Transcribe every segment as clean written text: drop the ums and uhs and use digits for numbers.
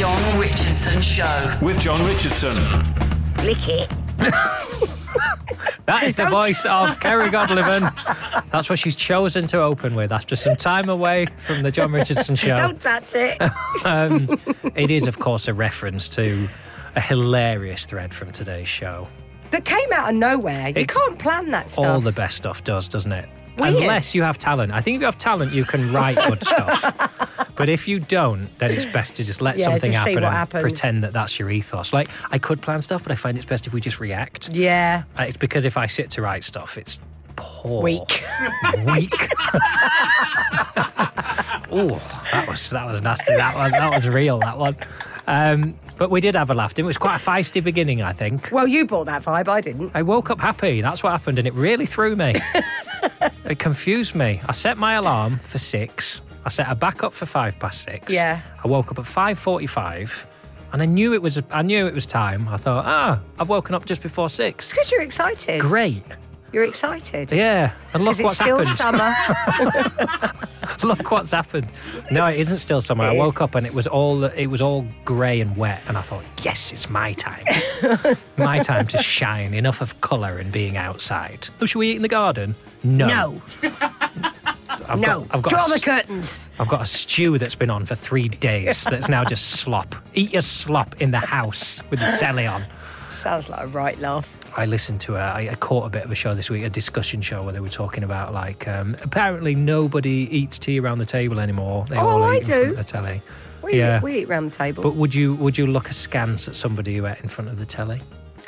John Richardson Show. With John Richardson. Lick it. That is the voice of Kerry Godliman. That's what she's chosen to open with after some time away from the John Richardson Show. Don't touch it. It is, of course, a reference to a hilarious thread from today's show. That came out of nowhere. You can't plan that stuff. All the best stuff does, doesn't it? Weird. Unless you have talent. I think if you have talent, you can write good stuff. But if you don't, then it's best to just let something just see happen what and happens. pretend that that's your ethos. Like, I could plan stuff, but I find it's best if we just react. Yeah. It's because if I sit to write stuff, it's poor. Weak. Ooh, that was nasty. That was real, that one. But we did have a laugh. It was quite a feisty beginning, I think. Well, you brought that vibe, I didn't. I woke up happy. That's what happened, and it really threw me. It confused me. I set my alarm for 6. I set her back up for 6:05. Yeah. I woke up at 5:45, and I knew it was time. I thought, I've woken up just before 6. It's because you're excited. Great. You're excited. Yeah, and look what's happened. It's still summer. Look what's happened. No, it isn't still summer. I woke up and it was all grey and wet, and I thought, yes, it's my time. My time to shine. Enough of colour and being outside. Oh, should we eat in the garden? No. I've got Draw the curtains. I've got a stew that's been on for 3 days that's now just slop. Eat your slop in the house with the telly on. Sounds like a right laugh. I listened to I caught a bit of a show this week, a discussion show where they were talking about apparently nobody eats tea around the table anymore. They all eat in front of the telly. We eat around the table. But would you look askance at somebody who ate in front of the telly?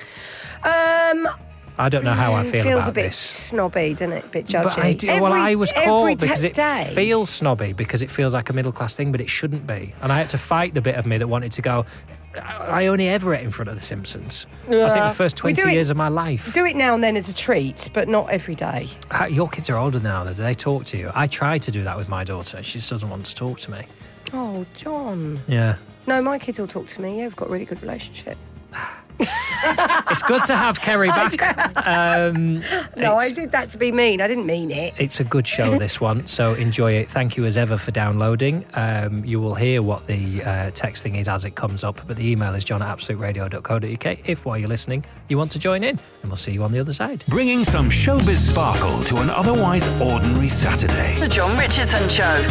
I don't know how I feel about this. Feels a bit snobby, doesn't it? A bit judgy. But I was caught because it day. feels snobby, because it feels like a middle class thing, but it shouldn't be. And I had to fight the bit of me that wanted to go, I only ever ate in front of The Simpsons. Yeah. I think the first 20 years of my life. Do it now and then as a treat, but not every day. Your kids are older now, though. Do they talk to you? I tried to do that with my daughter. She just doesn't want to talk to me. Oh, John. Yeah. No, my kids all talk to me. Yeah, we've got a really good relationship. It's good to have Kerry back. No, I did that to be mean. I didn't mean it. It's a good show, this one, so enjoy it. Thank you as ever for downloading. You will hear what the text thing is as it comes up, but the email is john@absoluteradio.co.uk if, while you're listening, you want to join in, and we'll see you on the other side. Bringing some showbiz sparkle to an otherwise ordinary Saturday. The John Richardson Show.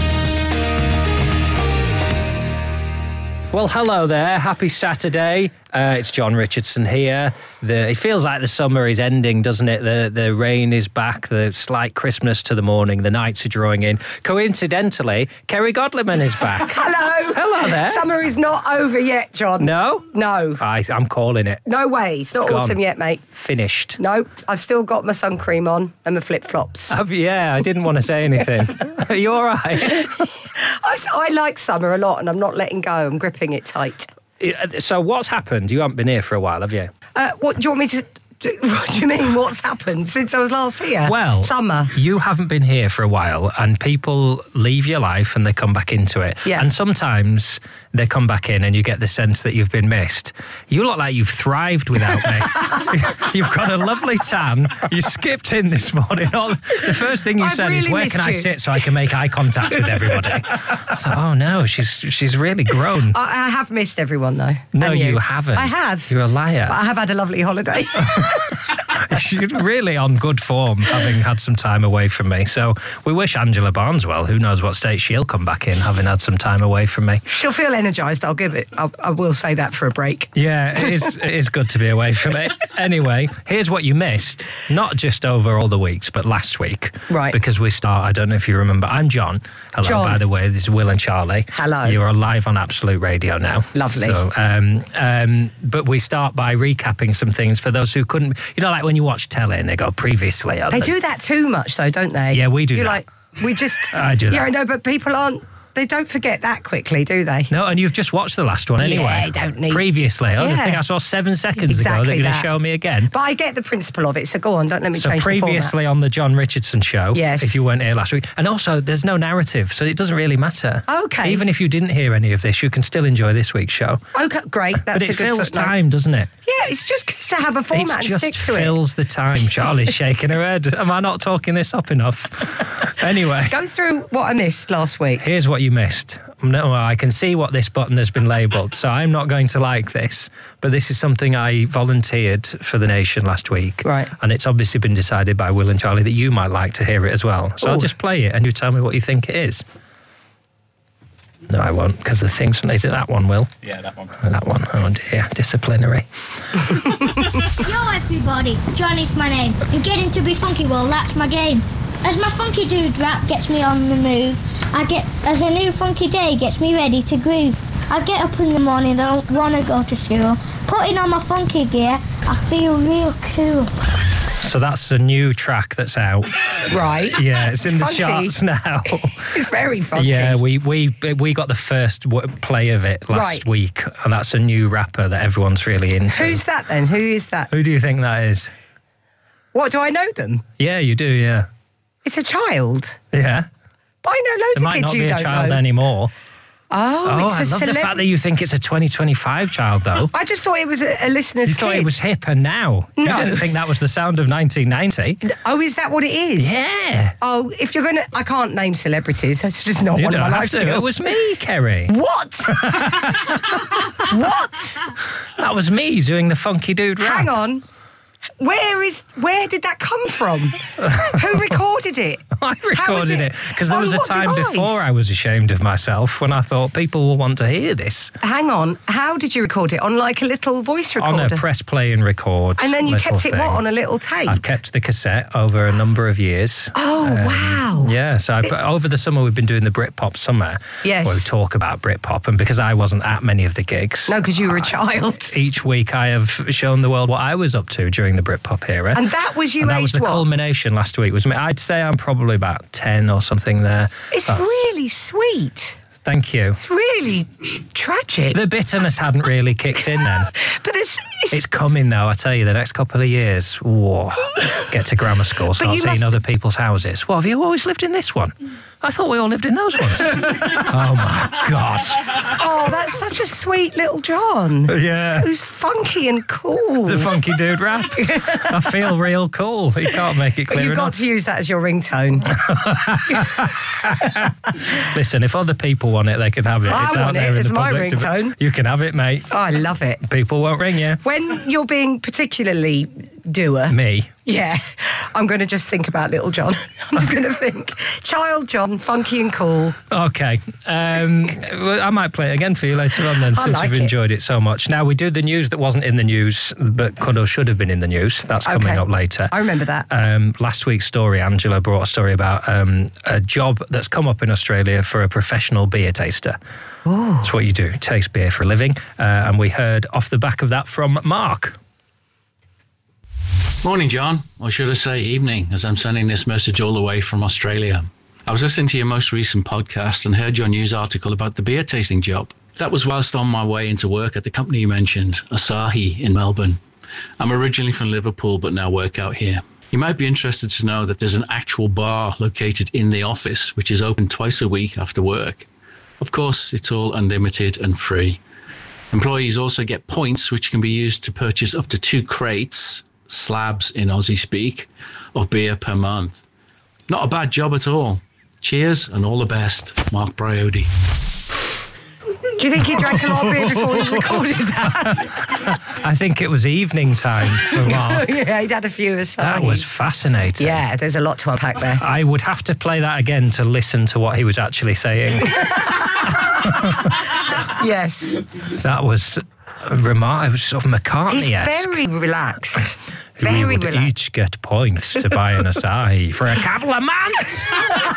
Well, hello there. Happy Saturday. It's John Richardson here. It feels like the summer is ending, doesn't it? The rain is back, the slight crispness to the morning, the nights are drawing in. Coincidentally, Kerry Godliman is back. Hello. Hello there. Summer is not over yet, John. No? No. I'm calling it. No way. It's not gone. autumn yet, mate. Finished. No, I've still got my sun cream on and my flip-flops. Yeah, I didn't want to say anything. Are you all right? I like summer a lot and I'm not letting go. I'm gripping it tight. So what's happened? You haven't been here for a while, have you? What do you want me to... What do you mean, what's happened since I was last here? Well, summer. You haven't been here for a while, and people leave your life and they come back into it. Yeah. And sometimes they come back in and you get the sense that you've been missed. You look like you've thrived without me. You've got a lovely tan. You skipped in this morning. The first thing you said is, where can I sit so I can make eye contact with everybody? I thought, oh no, she's really grown. I have missed everyone, though. No, you haven't. I have. You're a liar. But I have had a lovely holiday. She's really on good form, having had some time away from me. So we wish Angela Barnes well. Who knows what state she'll come back in, having had some time away from me. She'll feel energised. I'll give it. I will say that for a break. Yeah, it is good to be away from it. Anyway, here's what you missed. Not just over all the weeks, but last week. Right. Because we start, I don't know if you remember, I'm John. Hello, John. by the way. This is Will and Charlie. Hello. You're live on Absolute Radio now. Lovely. So, but we start by recapping some things for those who couldn't, like when you watch telly and they go previously. They do that too much, though, don't they? Yeah, we do You're that. we just... I do that. Yeah, I know, but people aren't... They don't forget that quickly, do they? No, and you've just watched the last one anyway. Yeah, don't need... Previously. Oh, the Yeah. thing I saw 7 seconds ago. Exactly They're going to that. show me again. But I get the principle of it, so go on, don't let me So change the format. previously on the John Richardson Show, Yes. if you weren't here last week. And also, there's no narrative, so it doesn't really matter. Okay. Even if you didn't hear any of this, you can still enjoy this week's show. Okay, great. That's But a it good fills footnote. time, doesn't it? Yeah, it's just to have a format and It just stick to it. fills the time. Charlie's shaking her head. Am I not talking this up enough? Anyway, Go through what I missed last week. here's what what you missed. No, I can see what this button has been labelled, so I'm not going to like this. But this is something I volunteered for The Nation last week. Right. And it's obviously been decided by Will and Charlie that you might like to hear it as well. So I'll just play it and you tell me what you think it is. No, I won't, because the thing's... Is it that one, Will? Yeah, that one. That one. Oh, dear. Disciplinary. Yo, everybody. Johnny's my name. And getting to be funky, well, that's my game. As my funky dude rap gets me on the move, as a new funky day gets me ready to groove. I get up in the morning, I don't want to go to school. Putting on my funky gear, I feel real cool. So that's a new track that's out. Right. Yeah, it's in the funky. charts now. It's very funky. Yeah, we got the first play of it last week, and that's a new rapper that everyone's really into. Who's that then? Who is that? Who do you think that is? What, do I know them? Yeah, you do, yeah. It's a child. Yeah. But I know loads It of might kids not you be a don't child know. anymore. Oh, I it's a love the fact that you think it's a 2025 child, though. I just thought it was a listener's You thought kid. it was hipper now. No. You didn't think that was the sound of 1990. Oh, is that what it is? Yeah. Oh, if you're going to... I can't name celebrities. That's just not You one of don't my have life to. skills. It was me, Kerry. What? What? That was me doing the funky dude rap. Hang on. Where did that come from? Who recorded it? I How was recorded it because there on was a what time device? before I was ashamed of myself when I thought people will want to hear this. Hang on. How did you record it? On like a little voice recorder? On a press play and record. And then you little kept it, thing. what, on a little tape? I've kept the cassette over a number of years. Oh, wow. Yeah, so over the summer we've been doing the Britpop Summer. Yes. Where we talk about Britpop, and because I wasn't at many of the gigs. No, because you were a child. Each week I have shown the world what I was up to during the Britpop era. And that was you And that was aged the what? culmination last week. I'd say I'm probably about 10 or something there. It's really sweet. Thank you. It's really tragic. The bitterness hadn't really kicked in then. But It's coming though, I tell you, the next couple of years. Whoa. Get to grammar school, start you seeing must- other people's houses. What, have you always lived in this one? I thought we all lived in those ones. Oh my God. Oh, that's such a sweet little John. Yeah. Who's funky and cool. It's a funky dude rap. I feel real cool. You can't make it But clear you've got enough. to use that as your ringtone. Listen, if other people want it, they can have it. I It's want out there it. in It's the my public. ringtone. You can have it, mate. Oh, I love it. People won't ring you. When you're being particularly doer, Me. yeah, I'm going to just think about little John. I'm just going to think, child John, funky and cool. Okay. Well, I might play it again for you later on then, I since like you've it. enjoyed it so much. Now, we do the news that wasn't in the news, but could or should have been in the news. That's coming Okay. up later. I remember that. Last week's story, Angela brought a story about a job that's come up in Australia for a professional beer taster. That's what you do, taste beer for a living. And we heard off the back of that from Mark. Morning, John, or should I say evening, as I'm sending this message all the way from Australia. I was listening to your most recent podcast and heard your news article about the beer tasting job. That was whilst on my way into work at the company you mentioned, Asahi in Melbourne. I'm originally from Liverpool, but now work out here. You might be interested to know that there's an actual bar located in the office, which is open twice a week after work. Of course, it's all unlimited and free. Employees also get points, which can be used to purchase up to 2 crates, slabs in Aussie speak, of beer per month. Not a bad job at all. Cheers and all the best, Mark Briotti. Do you think he drank a lot of beer before he recorded that? I think it was evening time for Mark. Yeah, he'd had a few aside. That was fascinating. Yeah, there's a lot to unpack there. I would have to play that again to listen to what he was actually saying. Yes. That was remarkable. It was sort of He's McCartney-esque. very relaxed. We Very would relaxed. each get points to buy an Asahi for a couple of months.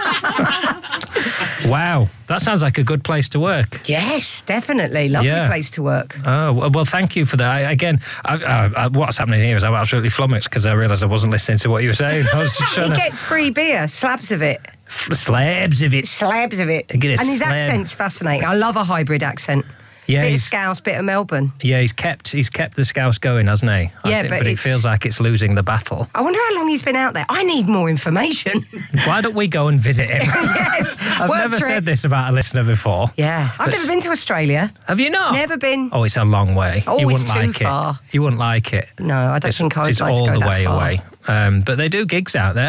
Wow, that sounds like a good place to work. Yes, definitely. Lovely Yeah. place to work. Oh, well, thank you for that. What's happening here is I'm absolutely flummoxed because I realised I wasn't listening to what you were saying. I was just He trying to... gets free beer, slabs of it. Slabs of it. Slabs of it. I get a And his slab. accent's fascinating. I love a hybrid accent. Yeah, Bit of he's- Scouse, bit of Melbourne. Yeah, he's kept the Scouse going, hasn't he? Yeah, but but it it's- feels like it's losing the battle. I wonder how long he's been out there. I need more information. Why don't we go and visit him? Yes. I've work never trip. said this about a listener before. Yeah. I've But never been to Australia. Have you not? Never been. Oh, it's a long way. Oh, you it's wouldn't too like far. it. You wouldn't like it. No, I don't think I would It's like to all go the that way far. away. But they do gigs out there.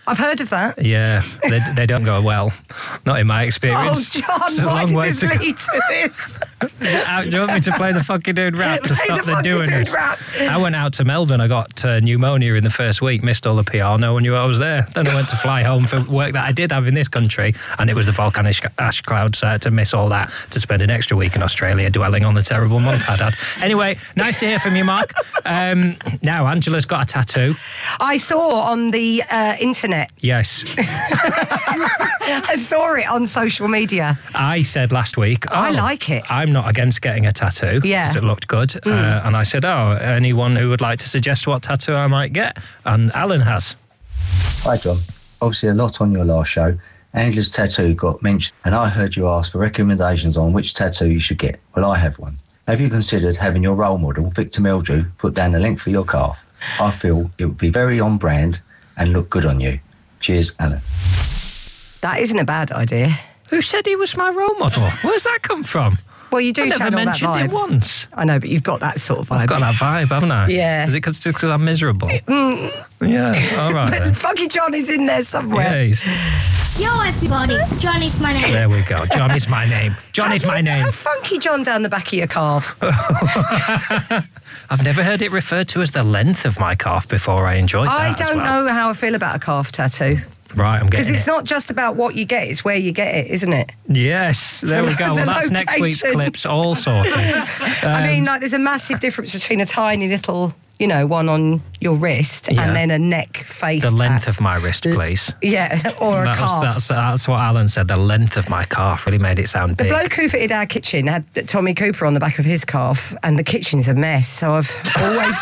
I've heard of that. Yeah, they don't go well. Not in my Oh, experience. John, It's a why long did way this to go. lead to this? Do you want me to play the Funky Dude rap to Play stop the the Funky doing Dude this? rap. I went out to Melbourne. I got pneumonia in the first week, missed all the PR. No one knew I was there. Then I went to fly home for work that I did have in this country, and it was the volcanic ash clouds. So I had to miss all that to spend an extra week in Australia dwelling on the terrible month I'd had. Anyway, nice to hear from you, Mark. Now, Angela's got a tattoo. I saw on the internet. Yes. I saw it on social media. I said last week, I like it. I'm not against getting a tattoo Yeah. because it looked good. And I said, anyone who would like to suggest what tattoo I might get? And Alan has. Hi, John. Obviously, a lot on your last show. Angela's tattoo got mentioned, and I heard you ask for recommendations on which tattoo you should get. Well, I have one. Have you considered having your role model, Victor Meldrew, put down the link for your calf? I feel it would be very on brand and look good on you. Cheers, Alan. That isn't a bad idea. Who said he was my role model? Where's that come from? Well, you do I never channel that mentioned it vibe. once. I know, but you've got that sort of vibe. I've got that vibe, haven't I? Yeah. Is it because I'm miserable? Yeah, all right then. Funky John is in there somewhere. Yeah, he's- Yo, everybody. John is my name. there we go. John is my name. John is my name. Have Funky John down the back of your calf. I've never heard it referred to as the length of my calf before. I enjoyed that I as don't well. know how I feel about a calf tattoo. Right, I'm Because getting it's it. not just about what you get, it's where you get it, isn't it? Yes, there we go. The Well, that's next week's location. clips all sorted. I mean, like, there's a massive difference between a tiny little, one on your wrist Yeah. and then a neck face The length tat. of my wrist, please. Yeah, or a calf. That's what Alan said. The length of my calf really made it sound The big. bloke who fitted our kitchen had Tommy Cooper on the back of his calf, and the kitchen's a mess. So I've always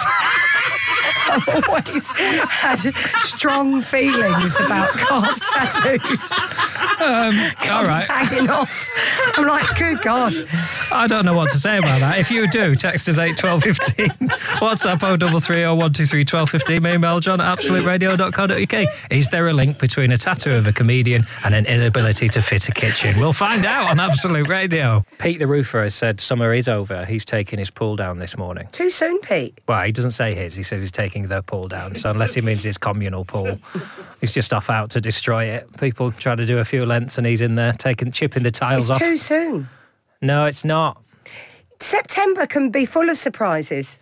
had strong feelings about calf tattoos. All right. Hanging off. I'm like, good God. I don't know what to say about that. If you do, text us 81215. WhatsApp 0330 123 1215. Email john@absoluteradio.co.uk. Is there a link between a tattoo of a comedian and an inability to fit a kitchen? We'll find out on Absolute Radio. Pete the roofer has said summer is over. He's taking his pull down this morning. Too soon, Pete. Well, he doesn't say his. He says he's taking the pull down. So unless he means his communal pull, he's just off out to destroy it. People try to do a few lengths and he's in there chipping the tiles It's off. too soon. No, it's not. September can be full of surprises.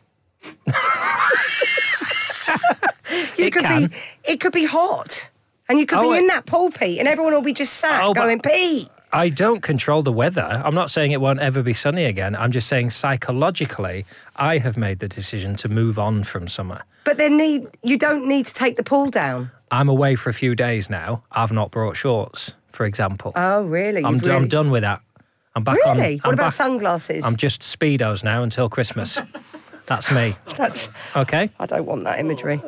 It could be hot. And you could Oh, be wait. in that pool, Pete, and everyone will be just sat Oh, but- going, Pete. I don't control the weather. I'm not saying it won't ever be sunny again. I'm just saying psychologically, I have made the decision to move on from summer. But then you don't need to take the pool down. I'm away for a few days now. I've not brought shorts, for example. Oh, really? I'm done with that. I'm back on. Really? What I'm about back- sunglasses? I'm just Speedos now until Christmas. That's me. Okay? I don't want that imagery.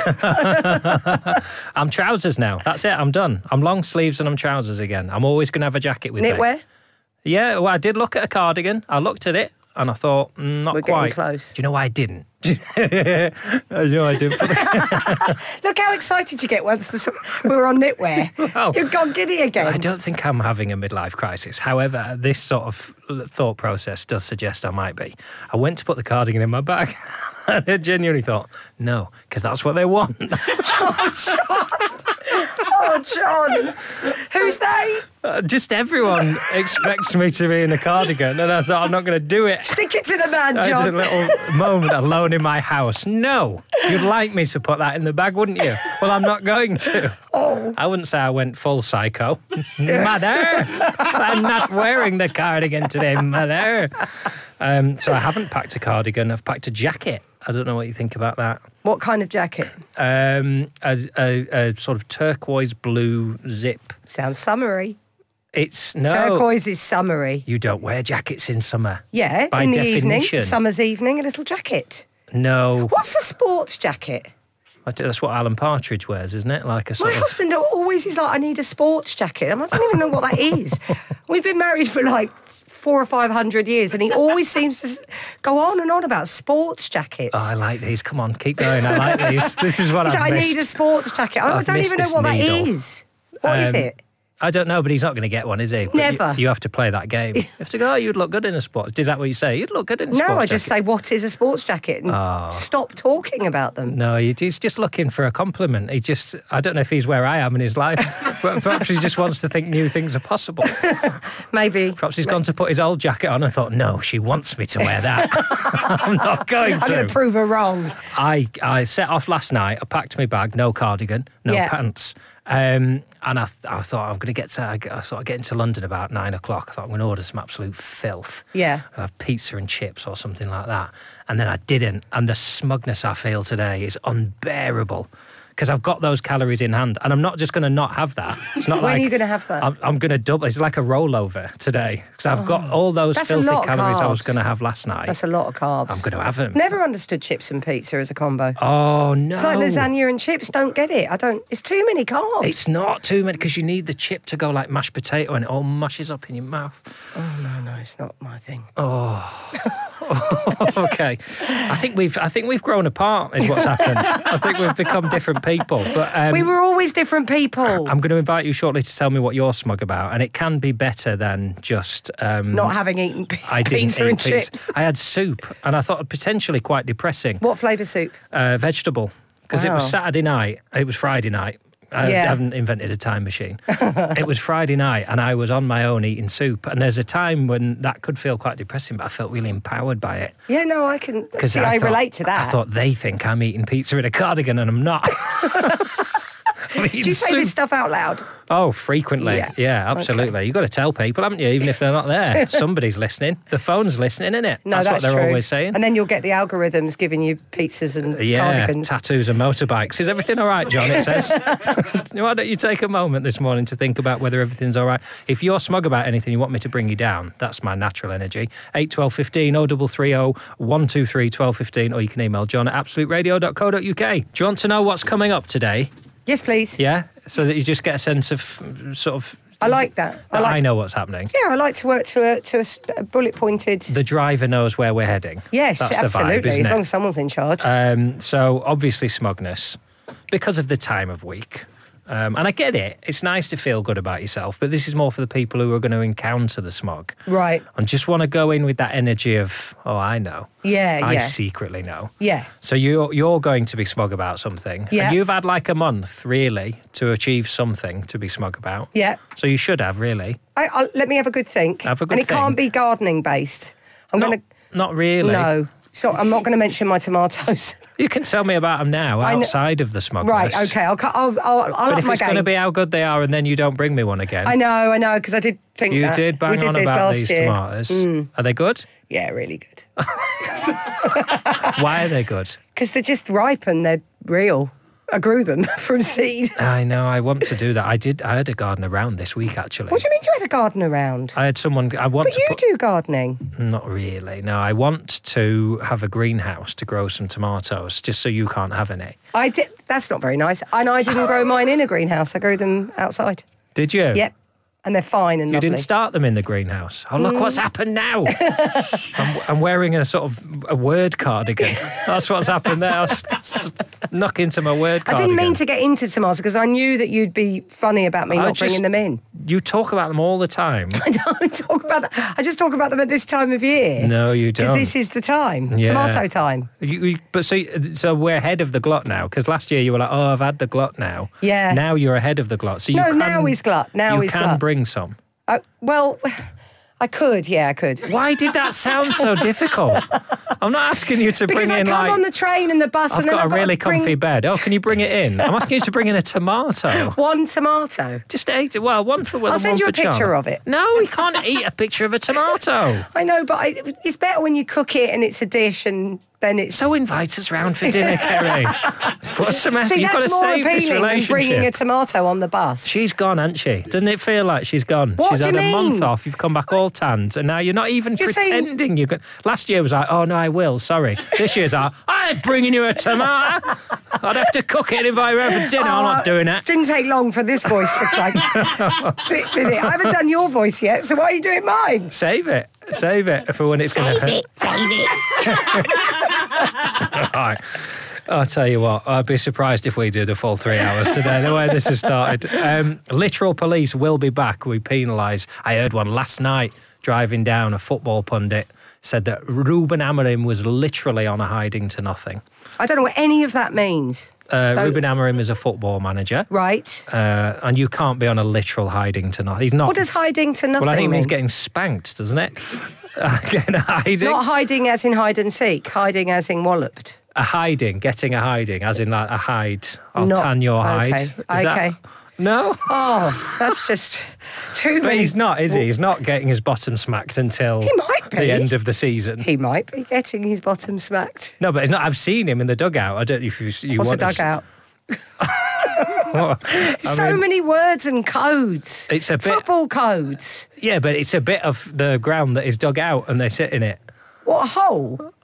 I'm trousers now. That's it. I'm done. I'm long sleeves and I'm trousers again. I'm always going to have a jacket with me. Knitwear? Yeah, well, I did look at a cardigan. I looked at it and I thought, not We're getting quite. close. Do you know why I didn't? I know I didn't. Look how excited you get once we're on knitwear. Well, You've gone giddy again. I don't think I'm having a midlife crisis. However, this sort of thought process does suggest I might be. I went to put the cardigan in my bag and I genuinely thought, no, because that's what they want. Oh, John. Who's they? Just everyone expects me to be in a cardigan, and I thought I'm not going to do it. Stick it to the man, I did a John. little moment alone in my house. No, you'd like me to put that in the bag, wouldn't you? Well, I'm not going to. Oh. I wouldn't say I went full psycho. Mother, I'm not wearing the cardigan today, Mother. So I haven't packed a cardigan. I've packed a jacket. I don't know what you think about that. What kind of jacket? A sort of turquoise blue zip. Sounds summery. It's no. Turquoise is summery. You don't wear jackets in summer. Yeah, By in the definition. evening, summer's evening, a little jacket. No. What's a sports jacket? That's what Alan Partridge wears, isn't it? Like a My sort of. husband always is like, I need a sports jacket. I don't even know what that is. We've been married for like 400 or 500 years, and he always seems to go on and on about sports jackets. Oh, I like these. Come on, keep going. I like these. This is what He's I've like, I missed. need a sports jacket. I I've don't missed even know this what needle. that is. What is it? I don't know, but he's not going to get one, is he? But Never. You have to play that game. You have to go, you'd look good in a sports. Is that what you say? You'd look good in a sports No, I jacket. just say, what is a sports jacket? And stop talking about them. No, he's just looking for a compliment. I don't know if he's where I am in his life, but perhaps he just wants to think new things are possible. Maybe. Perhaps he's gone to put his old jacket on and thought, no, she wants me to wear that. I'm not going to. I'm going to prove her wrong. I set off last night. I packed my bag, no cardigan, no pants. And I thought I'm going to get into London about 9 o'clock. I thought I'm going to order some absolute filth. Yeah. And have pizza and chips or something like that. And then I didn't. And the smugness I feel today is unbearable. Because I've got those calories in hand, and I'm not just going to not have that. It's not When are you going to have that? I'm going to double. It's like a rollover today because I've got all those filthy calories I was going to have last night. That's a lot of carbs. I'm going to have them. Never understood chips and pizza as a combo. Oh no! It's like lasagna and chips. Don't get it. It's too many carbs. It's not too many because you need the chip to go like mashed potato, and it all mushes up in your mouth. Oh no, it's not my thing. Okay. I think we've grown apart. Is what's happened. I think we've become different people. But we were always different people. I'm going to invite you shortly to tell me what you're smug about, and it can be better than just not having eaten pizza and chips. I had soup, and I thought it potentially quite depressing. What flavour soup? Vegetable, because it was Saturday night. It was Friday night. I haven't invented a time machine. It was Friday night and I was on my own eating soup. And there's a time when that could feel quite depressing, but I felt really empowered by it. Yeah, no, I can see I relate to that. I thought they think I'm eating pizza in a cardigan and I'm not. Do you say this stuff out loud? Oh, frequently. Yeah, absolutely. Okay. You've got to tell people, haven't you, even if they're not there. Somebody's listening. The phone's listening, isn't it? No, that's what they're true. always saying. And then you'll get the algorithms giving you pizzas and cardigans. Tattoos and motorbikes. Is everything all right, John, it says? Why don't you take a moment this morning to think about whether everything's all right? If you're smug about anything, you want me to bring you down, that's my natural energy. 8 12 15 0330 123 12 15, or you can email John at absoluteradio.co.uk. Do you want to know what's coming up today? Yes, please. Yeah? So that you just get a sense of sort of... I like that. I know what's happening. Yeah, I like to work to a bullet-pointed... The driver knows where we're heading. Yes, that's absolutely, the vibe, isn't as long it? as someone's in charge. So, obviously, smugness, because of the time of week. And I get it. It's nice to feel good about yourself, but this is more for the people who are going to encounter the smug. Right. And just want to go in with that energy of, I know. Yeah, I secretly know. Yeah. So you're going to be smug about something. Yeah. And you've had like a month, really, to achieve something to be smug about. Yeah. So you should have, really. Let me have a good think. Have a good think. And it can't be gardening based. Not really. No. So I'm not going to mention my tomatoes. You can tell me about them now, outside of the smugness. Right, okay. I'll but up if my it's game. going to be how good they are and then you don't bring me one again. I know, because I did think you that. did bang on about these tomatoes. Are they good? Yeah, really good. Why are they good? Because they're just ripe and they're real. I grew them from seed. I know, I want to do that. I had a garden around this week, actually. What do you mean you had a garden around? I had someone... But you do gardening. Not really, no. I want to have a greenhouse to grow some tomatoes, just so you can't have any. I did. That's not very nice. And I didn't grow mine in a greenhouse. I grew them outside. Did you? Yep. And they're fine and lovely. You didn't start them in the greenhouse. Oh, look what's happened now. I'm wearing a sort of a word cardigan. That's what's happened there. I was knock into my word cardigan. I didn't mean to get into tomatoes because I knew that you'd be funny about me not bringing them in. You talk about them all the time. I don't talk about that. I just talk about them at this time of year. No, you don't. Because this is the time. Yeah. Tomato time. But so we're ahead of the glut now. Because last year you were like, I've had the glut now. Yeah. Now you're ahead of the glut. So now he's glut. You can bring some. Well, I could. Yeah, I could. Why did that sound so difficult? I'm not asking you to bring in because I come on the train and the bus I've and then got I've a really comfy bed. Oh, can you bring it in? I'm asking you to bring in a tomato. One tomato. Just eat it. Well, one for Will. I'll send you a picture of it. No, we can't eat a picture of a tomato. I know, but it's better when you cook it and it's a dish and then it's... So invite us round for dinner, Kerry. Put some effort. See, You've got to save this appealing than relationship. bringing a tomato on the bus. She's gone, hasn't she? Doesn't it feel like she's gone? What She's do had you a month mean? off. You've come back all tanned, and now you're not even pretending you're good. Last year was like, oh no, I will. Sorry. This year's like, I'm bringing you a tomato. I'd have to cook it and invite you round for dinner. I'm not doing it. Didn't take long for this voice to crack. Did it? I haven't done your voice yet, so why are you doing mine? Save it. Save it for when it's going to hurt. Save it. All right. I'll tell you what, I'd be surprised if we do the full 3 hours today, the way this has started. Literal police will be back. We penalise. I heard one last night driving down. A football pundit said that Ruben Amorim was literally on a hiding to nothing. I don't know what any of that means. Ruben Amorim is a football manager. Right. And you can't be on a literal hiding to nothing. He's not. What does hiding to nothing Well, I think it mean? means getting spanked, doesn't it? Getting a hiding. Not hiding as in hide and seek, hiding as in walloped. A hiding, getting a hiding, as in like a hide. I'll Not- tan your hide. okay, Is that- okay. No? Oh, that's just too But many. he's not, is he? He's not getting his bottom smacked until He might be. the end of the season. He might be getting his bottom smacked. No, but it's not. I've seen him in the dugout. I don't know if you What's a want to- dugout? What? So many words and codes. It's a bit- Football codes. Yeah, but it's a bit of the ground that is dug out and they sit in it. What a hole.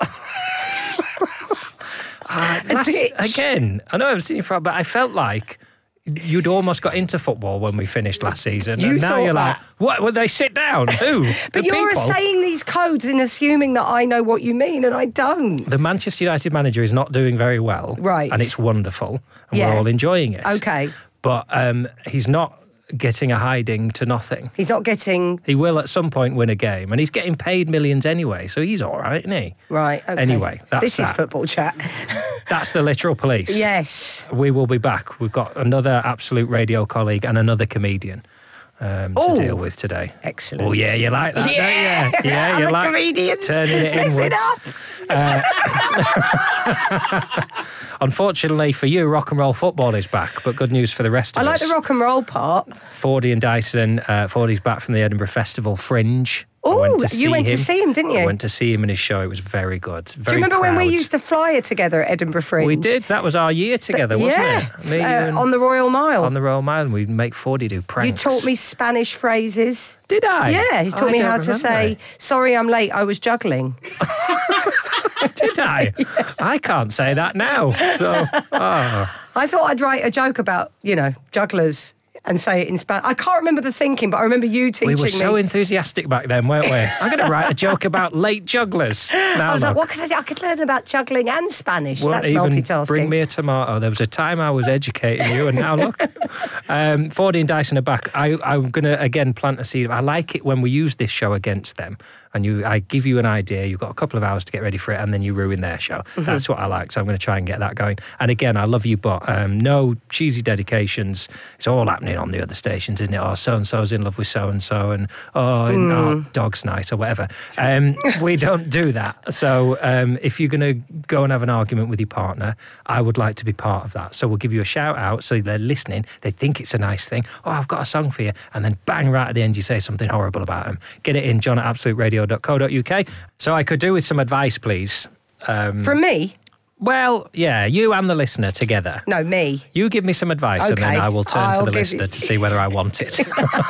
ditch. Again, I know I've seen you for, but I felt like you'd almost got into football when we finished last season. You and now thought you're like, that? what? Would they sit down? Who? But the you're people? saying these codes and assuming that I know what you mean, and I don't. The Manchester United manager is not doing very well. Right. And it's wonderful. And Yeah. we're all enjoying it. Okay. But he's not getting a hiding to nothing. He's not getting... He will at some point win a game. And he's getting paid millions anyway. So he's all right, isn't he? Right, okay. Anyway, that's This is that. football chat. That's the literal police. Yes. We will be back. We've got another Absolute Radio colleague and another comedian to Ooh. deal with today. Excellent. Oh, yeah, you like that, don't you? Yeah, I'm you a like comedian. turning it Listen inwards. up. Unfortunately for you, rock and roll football is back, but good news for the rest I of like us. the rock and roll part. Fordy and Dyson. Fordy's back from the Edinburgh Festival Fringe. I Ooh, went to you went to see him, didn't you? I went to see him in his show. It was very good. Do Very you remember when we proud. used to flyer together at Edinburgh Fringe? We did. That was our year together, wasn't yeah, it? Me, you and- on the Royal Mile. on the Royal Mile, and we'd make Fordy do You pranks. taught me Spanish phrases. Did I? Yeah, you taught I me don't how to remember. say, sorry, I'm late, I was juggling. Did I? I can't say that now. So, I thought I'd write a joke about, jugglers and say it in Spanish. I can't remember the thinking, but I remember you teaching we me. were so enthusiastic back then, weren't we? I'm going to write a joke about late jugglers. Now I was like, look. what could I do? I could learn about juggling and Spanish. Won't That's even multitasking. bring me a tomato. There was a time I was educating you, and now look. Fordy and Dyson are back. I'm going to, again, plant a seed. I like it when we use this show against them, and I give you an idea. You've got a couple of hours to get ready for it, and then you ruin their show. Mm-hmm. That's what I like, so I'm going to try and get that going. And again, I love you, but no cheesy dedications. It's all happening on the other stations, isn't it? Oh, so-and-so's in love with so-and-so, and oh, dog's nice, or whatever. We don't do that. So if you're going to go and have an argument with your partner, I would like to be part of that. So we'll give you a shout out so they're listening. They think it's a nice thing. Oh, I've got a song for you. And then bang, right at the end, you say something horrible about them. Get it in, john@absoluteradio.co.uk. So I could do with some advice, please. From me? Well, yeah, you and the listener together. No, me. You give me some advice, and then Okay. I will turn I'll to the give listener you- to see whether I want it.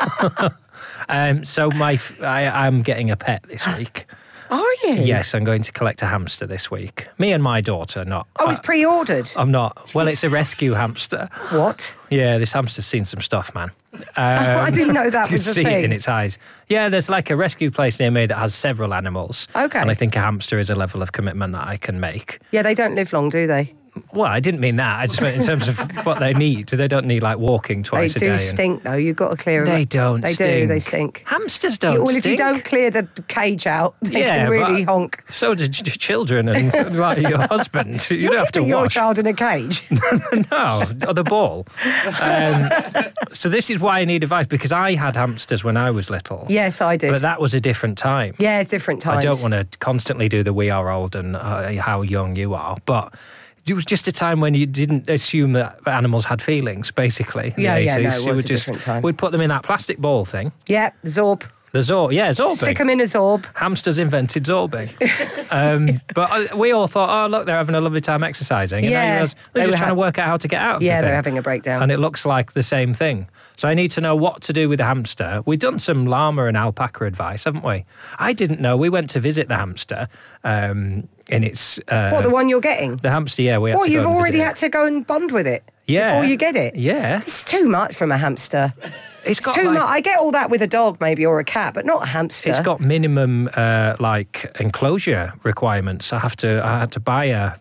So I'm getting a pet this week. Are you? Yes, I'm going to collect a hamster this week. Me and my daughter, not. Oh, it's pre-ordered. I'm not. Well, it's a rescue hamster. What? Yeah, this hamster's seen some stuff, man. I didn't know that You was a see it thing. in its eyes. Yeah, there's like a rescue place near me that has several animals. Okay. And I think a hamster is a level of commitment that I can make. Yeah, they don't live long, do they? Well, I didn't mean that. I just meant in terms of what they need. They don't need like walking twice a They day. do and- stink, though. You've got to clear them. They don't They stink. do. They stink. Hamsters don't Well, stink. if you don't clear the cage out, they can really but honk. So do children and like your husband. You You're don't have to keeping your wash. child in a cage. No, or the ball. So this is why I need advice, because I had hamsters when I was little. Yes, I did. But that was a different time. Yeah, different times. I don't want to constantly do the we are old and how young you are, but it was just a time when you didn't assume that animals had feelings, basically. In the Yeah, 80s. yeah, no, it You was would a different time. We'd put them in that plastic ball thing. Yeah, Zorb. The Zorb, yeah, Zorbing. Stick them in a Zorb. Hamsters invented Zorbing. But we all thought, oh, look, they're having a lovely time exercising. And now you Yeah, realise they they're just were trying to work out how to get out of the Yeah, thing. they're having a breakdown. And it looks like the same thing. So I need to know what to do with the hamster. We've done some llama and alpaca advice, haven't we? I didn't know. We went to visit the hamster in its... What, the one you're getting? The hamster, yeah, we had What, to go you've and already visit had to go and bond with it Yeah. before you get it? Yeah. It's too much from a hamster. It's got Too like, much. I get all that with a dog, maybe, or a cat, but not a hamster. It's got minimum like enclosure requirements. I had to buy a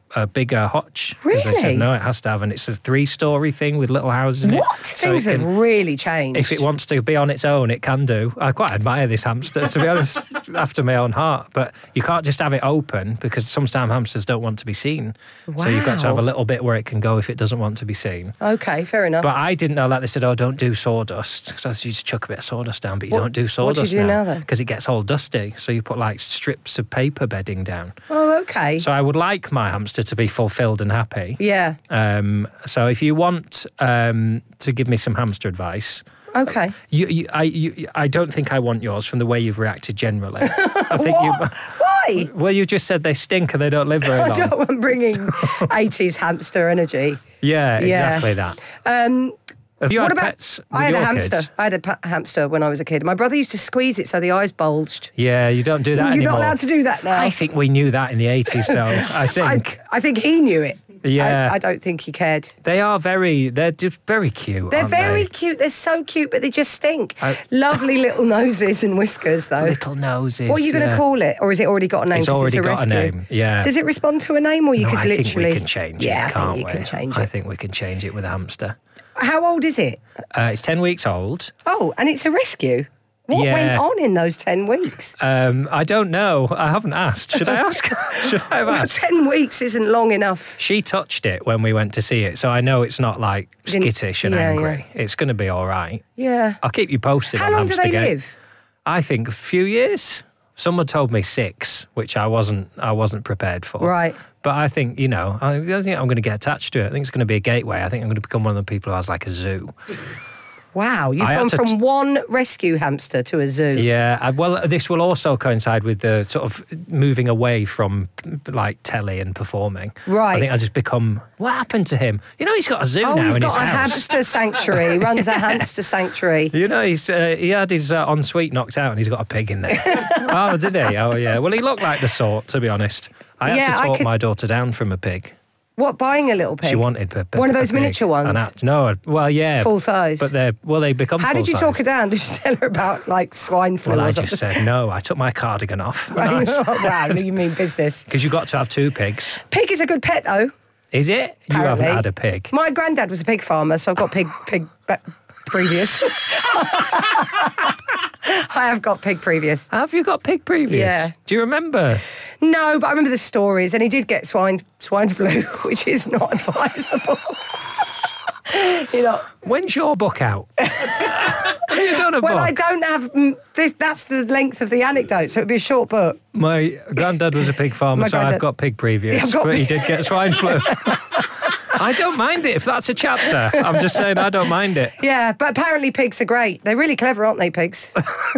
a bigger hutch. 'Cause they said, Really? no, it has to have, and it's a 3-story thing with little houses in it. What? So Things it have can- really changed. If it wants to be on its own, it can do. I quite admire this hamster, to be honest, after my own heart. But you can't just have it open because sometimes hamsters don't want to be seen. So you've got to have a Wow. little bit where it can go if it doesn't want to be seen. Okay, fair enough. But I didn't know that. They said, oh, don't do sawdust. Because I used to chuck a bit of sawdust down, but you don't do what do you sawdust do now then? because it gets all dusty. So you put like strips of paper bedding down. Oh, okay. So I would like my hamster to be fulfilled and happy. Yeah. So if you want to give me some hamster advice, Okay. I don't think I want yours from the way you've reacted generally. I think What? Why? Well, you just said they stink and they don't live very I long. don't want bringing 80s hamster energy. Yeah, Yeah. exactly that. Have you What had about? pets with I had a your hamster. kids? I had a hamster when I was a kid. My brother used to squeeze it so the eyes bulged. Yeah, you don't do that You're anymore. not allowed to do that now. I think we knew that in the 80s, though. I think. I think he knew it. Yeah. I don't think he cared. They're just very cute. They're aren't very they? cute. They're so cute, but they just stink. I- Lovely little noses and whiskers, though. Little noses. What are you going to yeah. call it? Or has it already got a name? It's 'cause already a got a rescue? name, yeah. Does it respond to a name, or you No, could I literally? think we can change it, Yeah, I can't think we? you can change I it. think we can change it with a hamster. How old is it? It's 10 weeks old. Oh, and it's a rescue. What Yeah. went on in those 10 weeks? I don't know. I haven't asked. Should I ask? Should I have Well, asked? 10 weeks isn't long enough. She touched it when we went to see it, so I know it's not like Didn't- skittish and yeah, angry. It's going to be all right. Yeah. I'll keep you posted How on long do they Hamstergate. live? I think a few years. Someone told me 6, which I wasn't prepared for. Right. But I think, I think I'm going to get attached to it. I think it's going to be a gateway. I think I'm going to become one of the people who has like a zoo. Wow, you've I had gone to from one rescue hamster to a zoo. Yeah, well, this will also coincide with the sort of moving away from like telly and performing. Right. I think I'll just become. What happened to him? He's got a zoo Oh, now he's in his got a house. hamster sanctuary. He runs a hamster sanctuary. He had his ensuite knocked out and he's got a pig in there. Oh, did he? Oh, yeah. Well, he looked like the sort, to be honest. I had Yeah, to I talk could- my daughter down from a pig. What, buying a little pig? She wanted One of those a pig. miniature ones? No, well, yeah. Full size? But they become How full did you size. talk her down? Did you tell her about like swine flu Well, or I something? just said no. I took my cardigan off. Right. Oh, wow, you mean business. Because you've got to have 2 pigs. Pig is a good pet though. Is it? You Apparently. haven't had a pig. My granddad was a pig farmer, so I've got pig previous. I have got pig previous. Have you got pig previous? Yeah. Do you remember? No, but I remember the stories, and he did get swine flu, which is not advisable. When's your book out? Have you done a Well, book? I don't have this. That's the length of the anecdote, so it'd be a short book. My granddad was a pig farmer, My so I've granddad- got pig previous, Yeah, I've got but he pig- did get swine flu. I don't mind it if that's a chapter. I'm just saying I don't mind it. Yeah, but apparently pigs are great. They're really clever, aren't they, pigs?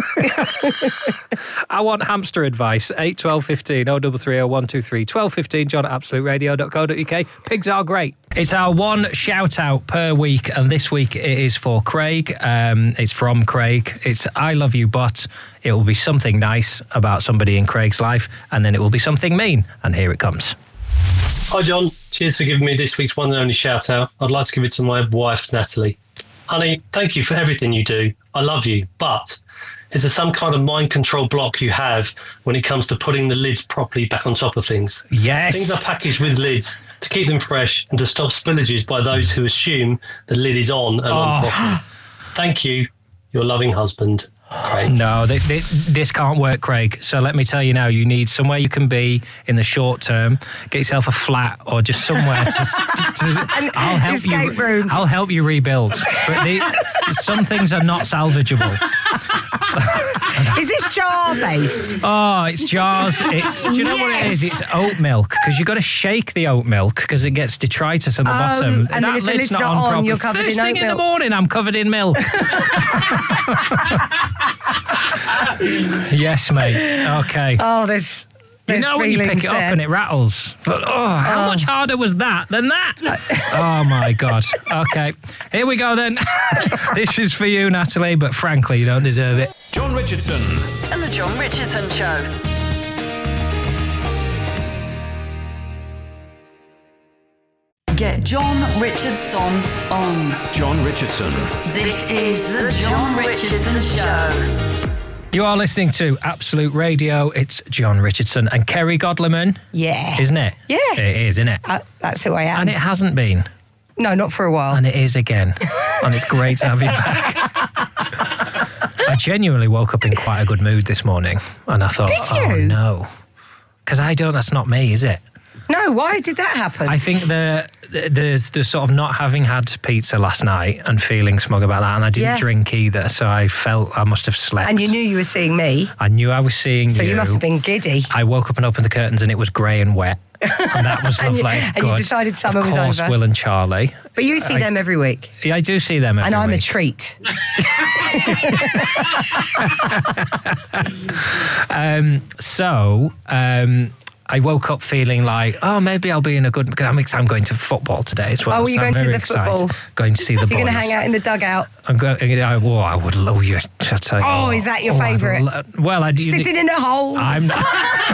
I want hamster advice. 8 12 15 0330 123 12 15 John at absoluteradio.co.uk. Pigs are great. It's our one shout out per week, and this week it is for Craig. It's from Craig. It's I love you, but it will be something nice about somebody in Craig's life, and then it will be something mean. And here it comes. Hi John, cheers for giving me this week's one and only shout out. I'd like to give it to my wife Natalie. Honey, thank you for everything you do. I love you, but is there some kind of mind control block you have when it comes to putting the lids properly back on top of things? Yes. Things are packaged with lids to keep them fresh and to stop spillages by those who assume the lid is on and on properly. Thank you, your loving husband, Craig. No, this can't work, Craig. So let me tell you now, you need somewhere you can be in the short term. Get yourself a flat or just somewhere to I'll help escape you. room. I'll help you rebuild. But some things are not salvageable. Is this jar based? Oh, it's jars. Do you know what it is? Yes. It's oat milk, because you've got to shake the oat milk because it gets detritus on the bottom. and then if the lid's not on, properly. you're covered First in thing oat in the milk. morning, I'm covered in milk. Yes, mate. Okay. Oh, there's You know when you pick feelings it up there. and it rattles. But how much harder was that than that? Oh my God. Okay, here we go then. This is for you, Natalie, but frankly, you don't deserve it. John Richardson. And the John Richardson Show. Get John Richardson on. John Richardson. This is the John Richardson Show. You are listening to Absolute Radio. It's John Richardson and Kerry Godleman. Yeah. Isn't it? Yeah. It is, isn't it? That's who I am. And it hasn't been. No, not for a while. And it is again. And it's great to have you back. I genuinely woke up in quite a good mood this morning. And I thought, Did you? oh no. Because that's not me, is it? No, why did that happen? I think the sort of not having had pizza last night and feeling smug about that, and I didn't drink either, so I felt I must have slept. And you knew you were seeing me. I knew I was seeing you. So you must have been giddy. I woke up and opened the curtains and it was grey and wet. And that was lovely. And you decided summer was over. Of course, Will and Charlie. But you see them every week. Yeah, I do see them every week. And I'm a treat. I woke up feeling like, maybe I'll be in a good... Because I'm going to football today as well. Oh, are you going to the excited. football? Going to see the boys. You're going to hang out in the dugout? I'm going... I would love you to tell you. Oh, is that your favourite? Well, I do... Sitting in a hole? I'm not...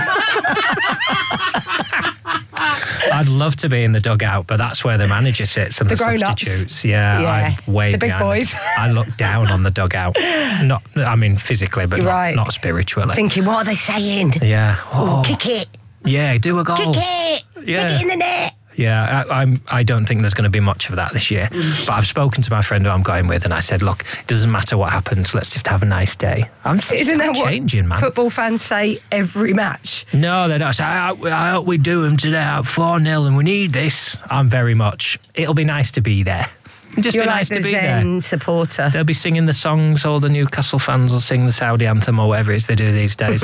I'd love to be in the dugout, but that's where the manager sits and the substitutes. Yeah, I'm way the big behind. boys. I look down on the dugout. Not, physically, but not spiritually. Thinking, what are they saying? Yeah. Oh, kick it. Yeah, do a goal. Kick it. Yeah. Kick it in the net. Yeah, I don't think there's going to be much of that this year. But I've spoken to my friend who I'm going with, and I said, look, it doesn't matter what happens. Let's just have a nice day. Isn't that changing, man? Football fans say every match? No, they don't. Say, I hope we do them today out 4-0, and we need this. I'm very much. It'll be nice to be there. Just You're be like nice the to be Zen there. supporter. They'll be singing the songs. All the Newcastle fans will sing the Saudi anthem or whatever it is they do these days.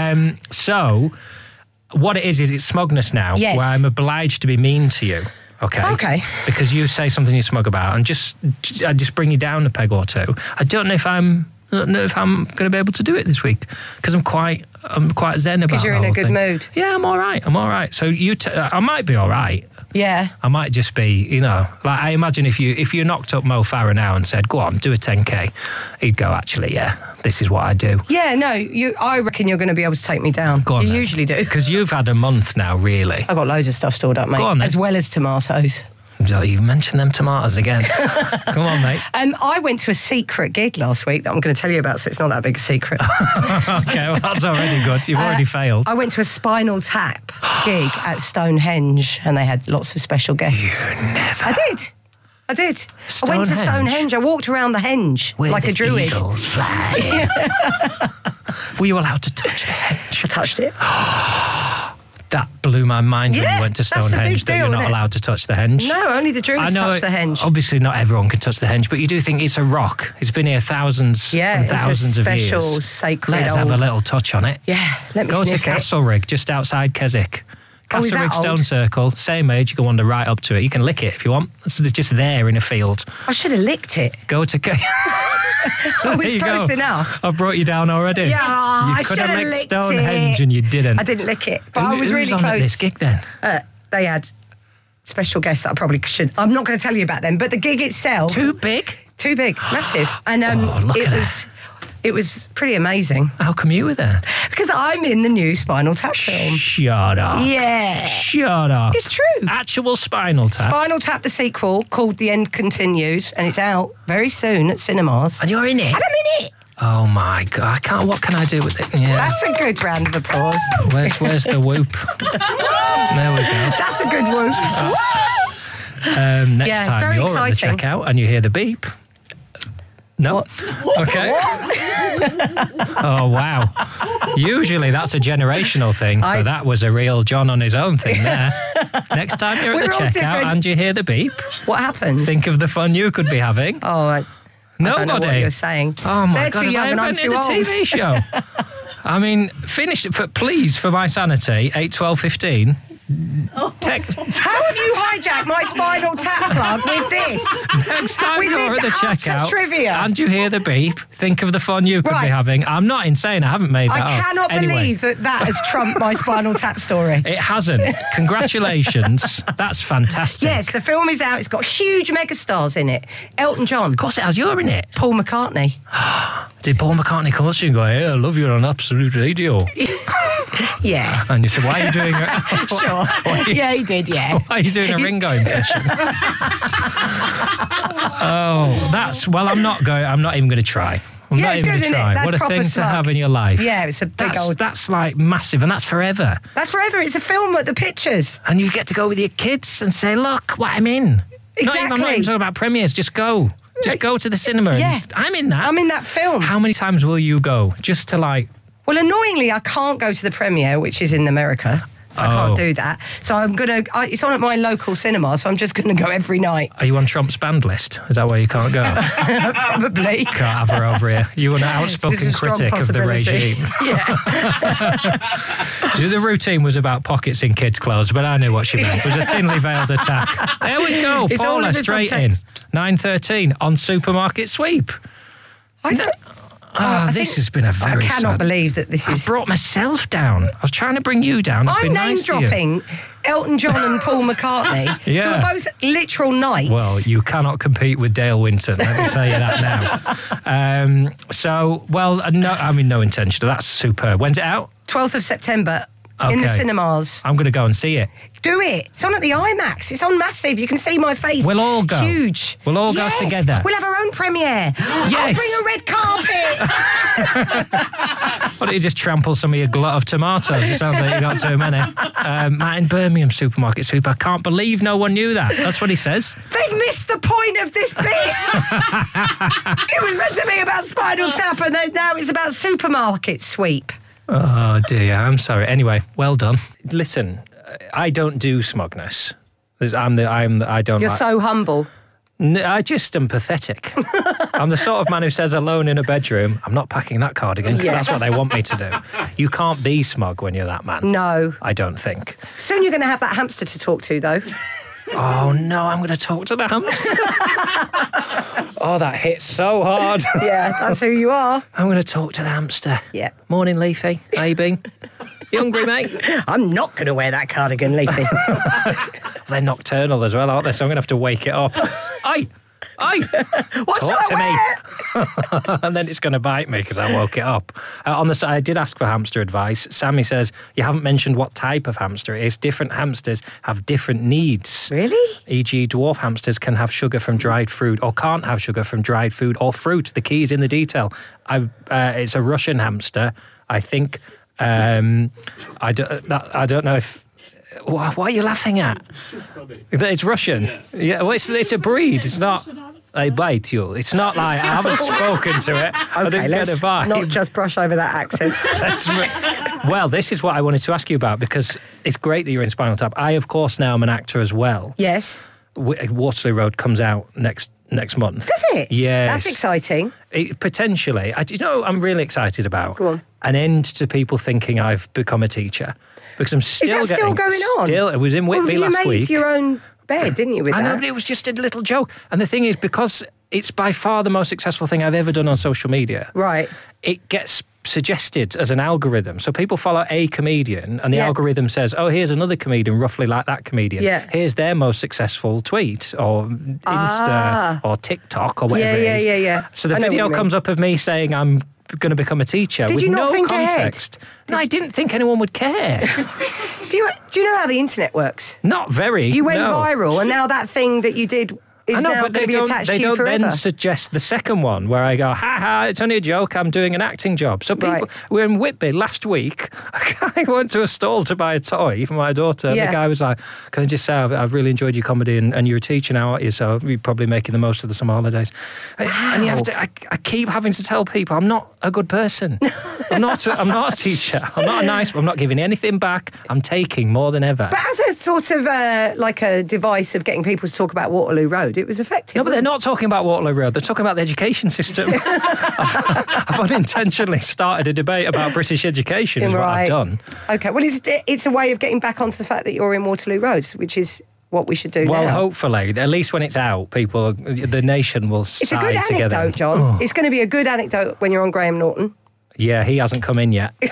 So. What it is it's smugness now, where I'm obliged to be mean to you. Okay. Because you say something you're smug about, and I just bring you down a peg or two. I don't know if I'm going to be able to do it this week because I'm quite zen about it. Because you're in a good mood. Yeah, I'm all right. So I might be all right. Yeah. I might just be, like I imagine if you knocked up Mo Farah now and said, go on, do a 10K, he'd go, actually, yeah, this is what I do. Yeah, no, I reckon you're going to be able to take me down. Go on, you usually do. Because you've had a month now, really. I've got loads of stuff stored up, mate. Go on, then. As well as tomatoes. You mentioned them tomatoes again. Come on, mate. I went to a secret gig last week that I'm going to tell you about, so it's not that big a secret. Okay, well, that's already good. You've already failed. I went to a Spinal Tap gig at Stonehenge, and they had lots of special guests. You never. I did. I went to Stonehenge. I walked around the henge like a druid. Eagles fly. Were you allowed to touch the henge? I touched it. That blew my mind when you went to Stonehenge that you're not allowed to touch the henge. No, only the druids touch the henge. Obviously, not everyone can touch the henge, but you do think it's a rock. It's been here thousands and thousands of years. Yeah, it's a special, sacred Let's have a little touch on it. Yeah, let me go sniff to Castlerig, just outside Keswick. Castlerig Stone Circle, same age. You can wander right up to it. You can lick it if you want. It's just there in a field. I should have licked it. Go to... Oh, it's close enough. I've brought you down already. Yeah, I should have licked Stonehenge it. and you didn't. I didn't lick it, but I was really close. close. At this gig then? They had special guests that I probably should. I'm not going to tell you about them, but the gig itself. Too big, massive, and it was pretty amazing. How come you were there? Because I'm in the new Spinal Tap film. Shut up. Yeah. Shut up. It's true. Actual Spinal Tap. Spinal Tap, the sequel, called The End Continues, and it's out very soon at cinemas. And you're in it? And I'm in it. Oh my God, I can't, what can I do with it? Yeah. That's a good round of applause. Where's the whoop? There we go. That's a good whoop. Next time you're at the checkout and you hear the beep. No. What? Okay. Oh, wow. Usually that's a generational thing, but that was a real John on his own thing there. Next time you're at the checkout and you hear the beep. What happens? Think of the fun you could be having. Oh, I don't know what you're saying. Oh, my They're God. too young and I'm too old. a TV show. I mean, finish it, please, for my sanity, 8, 12, 15. How have you hijacked my Spinal Tap plug with this? Next time with you're at the checkout trivia. and you hear the beep, think of the fun you could be having. I'm not insane. I haven't made that up. I cannot believe that has trumped my Spinal Tap story. It hasn't. Congratulations. That's fantastic. Yes, the film is out. It's got huge megastars in it. Elton John. Of course it has. You're in it. Paul McCartney. Did Paul McCartney call you and go, hey, I love you on Absolute Radio? Yeah. And you said, why are you doing it? Sure. Yeah, he did, yeah. Why are you doing a Ringo impression? Oh, I'm not even going to try. I'm Yeah, not it's even good, going to isn't it? try. That's What a proper thing smug. to have in your life. Yeah, it's a big old... That's like massive, and that's forever. That's forever. It's a film at the pictures. And you get to go with your kids and say, look, what I'm in. I'm not even talking about premieres. Just go. Just go to the cinema. Yeah. And I'm in that. I'm in that film. How many times will you go just to like... Well, annoyingly, I can't go to the premiere, which is in America. So I can't do that. So I'm going to... It's on at my local cinema, so I'm just going to go every night. Are you on Trump's banned list? Is that why you can't go? Probably. Can't have her over here. You are an outspoken This is a strong critic of the possibility. regime. Yeah. So the routine was about pockets in kids' clothes, but I knew what she meant. It was a thinly veiled attack. There we go. It's all Paula, in the straight in. subtext. 9:13 on Supermarket Sweep. I don't... This has been a very I cannot sad... believe that this is... I brought myself down. I was trying to bring you down. I've I'm been name nice to you. dropping Elton John and Paul McCartney, Yeah. who are both literal knights. Well, you cannot compete with Dale Winton, let me tell you that now. No intention. That's superb. When's it out? 12th of September in the Okay. cinemas. I'm going to go and see it. Do it. It's on at the IMAX. It's on massive. You can see my face. We'll all go. Huge. We'll all go together. We'll have our own premiere. I'll Yes. bring a red carpet. Why don't you just trample some of your glut of tomatoes? It sounds like you got too many. Martin Birmingham Supermarket Sweep. I can't believe no one knew that. That's what he says. They've missed the point of this bit. It was meant to be about Spinal Tap, and then now it's about Supermarket Sweep. Oh dear, I'm sorry. Anyway, well done. Listen, I don't do smugness. I don't. You're so humble. I just am pathetic. I'm the sort of man who says alone in a bedroom, I'm not packing that cardigan because that's what they want me to do. You can't be smug when you're that man. No. I don't think. Soon you're going to have that hamster to talk to, though. Oh no, I'm going to talk to the hamster. Oh, that hit so hard. Yeah, that's who you are. I'm going to talk to the hamster. Yeah. Morning, Leafy. How you been? You hungry, mate? I'm not going to wear that cardigan, Leafy. They're nocturnal as well, aren't they? So I'm going to have to wake it up. Oi! What Talk should to I wear? And then it's going to bite me because I woke it up. On the side, I did ask for hamster advice. Sammy says, you haven't mentioned what type of hamster it is. Different hamsters have different needs. Really? E.g., dwarf hamsters can have sugar from dried fruit or can't have sugar from dried food or fruit. The key is in the detail. It's a Russian hamster, I think. I don't know if... What are you laughing at? It's Russian. Yeah, well, it's a breed. It's not. They bite you. It's not like I haven't spoken to it. I Okay, didn't get a let's vibe. not just brush over that accent. Well, this is what I wanted to ask you about because it's great that you're in Spinal Tap. I, of course, now am an actor as well. Yes. Waterloo Road comes out next month. Does it? Yes. That's exciting. Potentially. You know what I'm really excited about? Go on. An end to people thinking I've become a teacher. Because I'm still Is that still going on? Still, it was in Whitby last you made week. your own bed, didn't you, with I know, that? but it was just a little joke. And the thing is, because it's by far the most successful thing I've ever done on social media, Right. it gets suggested as an algorithm. So people follow a comedian and the algorithm says, oh, here's another comedian roughly like that comedian. Yeah. Here's their most successful tweet or Insta or TikTok or whatever it is. Yeah. So the I know what video you mean. comes up of me saying I'm going to become a teacher Did with you not no think context. No, I didn't think anyone would care. Do you know how the internet works? Not very. You went no. viral, and now that thing that you did is I know, now but going to be attached to you don't forever. then suggest the second one where I go, ha ha, it's only a joke, I'm doing an acting job. So people, we were in Whitby last week. I went to a stall to buy a toy for my daughter. And the guy was like, can I just say, I've really enjoyed your comedy and you're a teacher now, aren't you? So you're probably making the most of the summer holidays. Wow. And you have to, I keep having to tell people I'm not a good person. I'm not a teacher. I'm not I'm not giving anything back. I'm taking more than ever. But as a sort of like a device of getting people to talk about Waterloo Road, it was effective. No, but they're not talking about Waterloo Road. They're talking about the education system. I've unintentionally started a debate about British education is what I've done. Okay, well, it's a way of getting back onto the fact that you're in Waterloo Road, which is what we should do now. Well, hopefully, at least when it's out, the nation will It's a side good together. anecdote, John. It's going to be a good anecdote when you're on Graham Norton. Yeah, he hasn't come in yet.